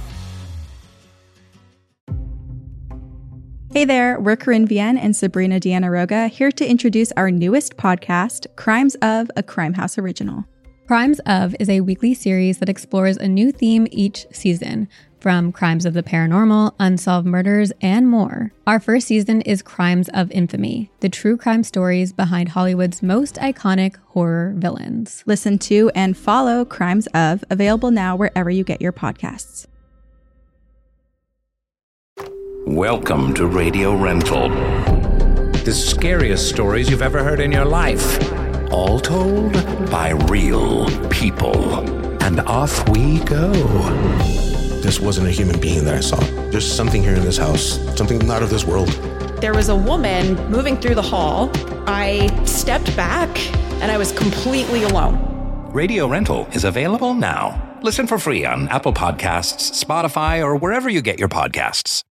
Hey there, we're Corinne Vienne and Sabrina Diana-Roga here to introduce our newest podcast, Crimes of, a Crime House original. Crimes of is a weekly series that explores a new theme each season, from crimes of the paranormal, unsolved murders, and more. Our first season is Crimes of Infamy, the true crime stories behind Hollywood's most iconic horror villains. Listen to and follow Crimes of, available now wherever you get your podcasts. Welcome to Radio Rental. The scariest stories you've ever heard in your life. All told by real people. And off we go. This wasn't a human being that I saw. There's something here in this house, something not of this world. There was a woman moving through the hall. I stepped back and I was completely alone. Radio Rental is available now. Listen for free on Apple Podcasts, Spotify, or wherever you get your podcasts.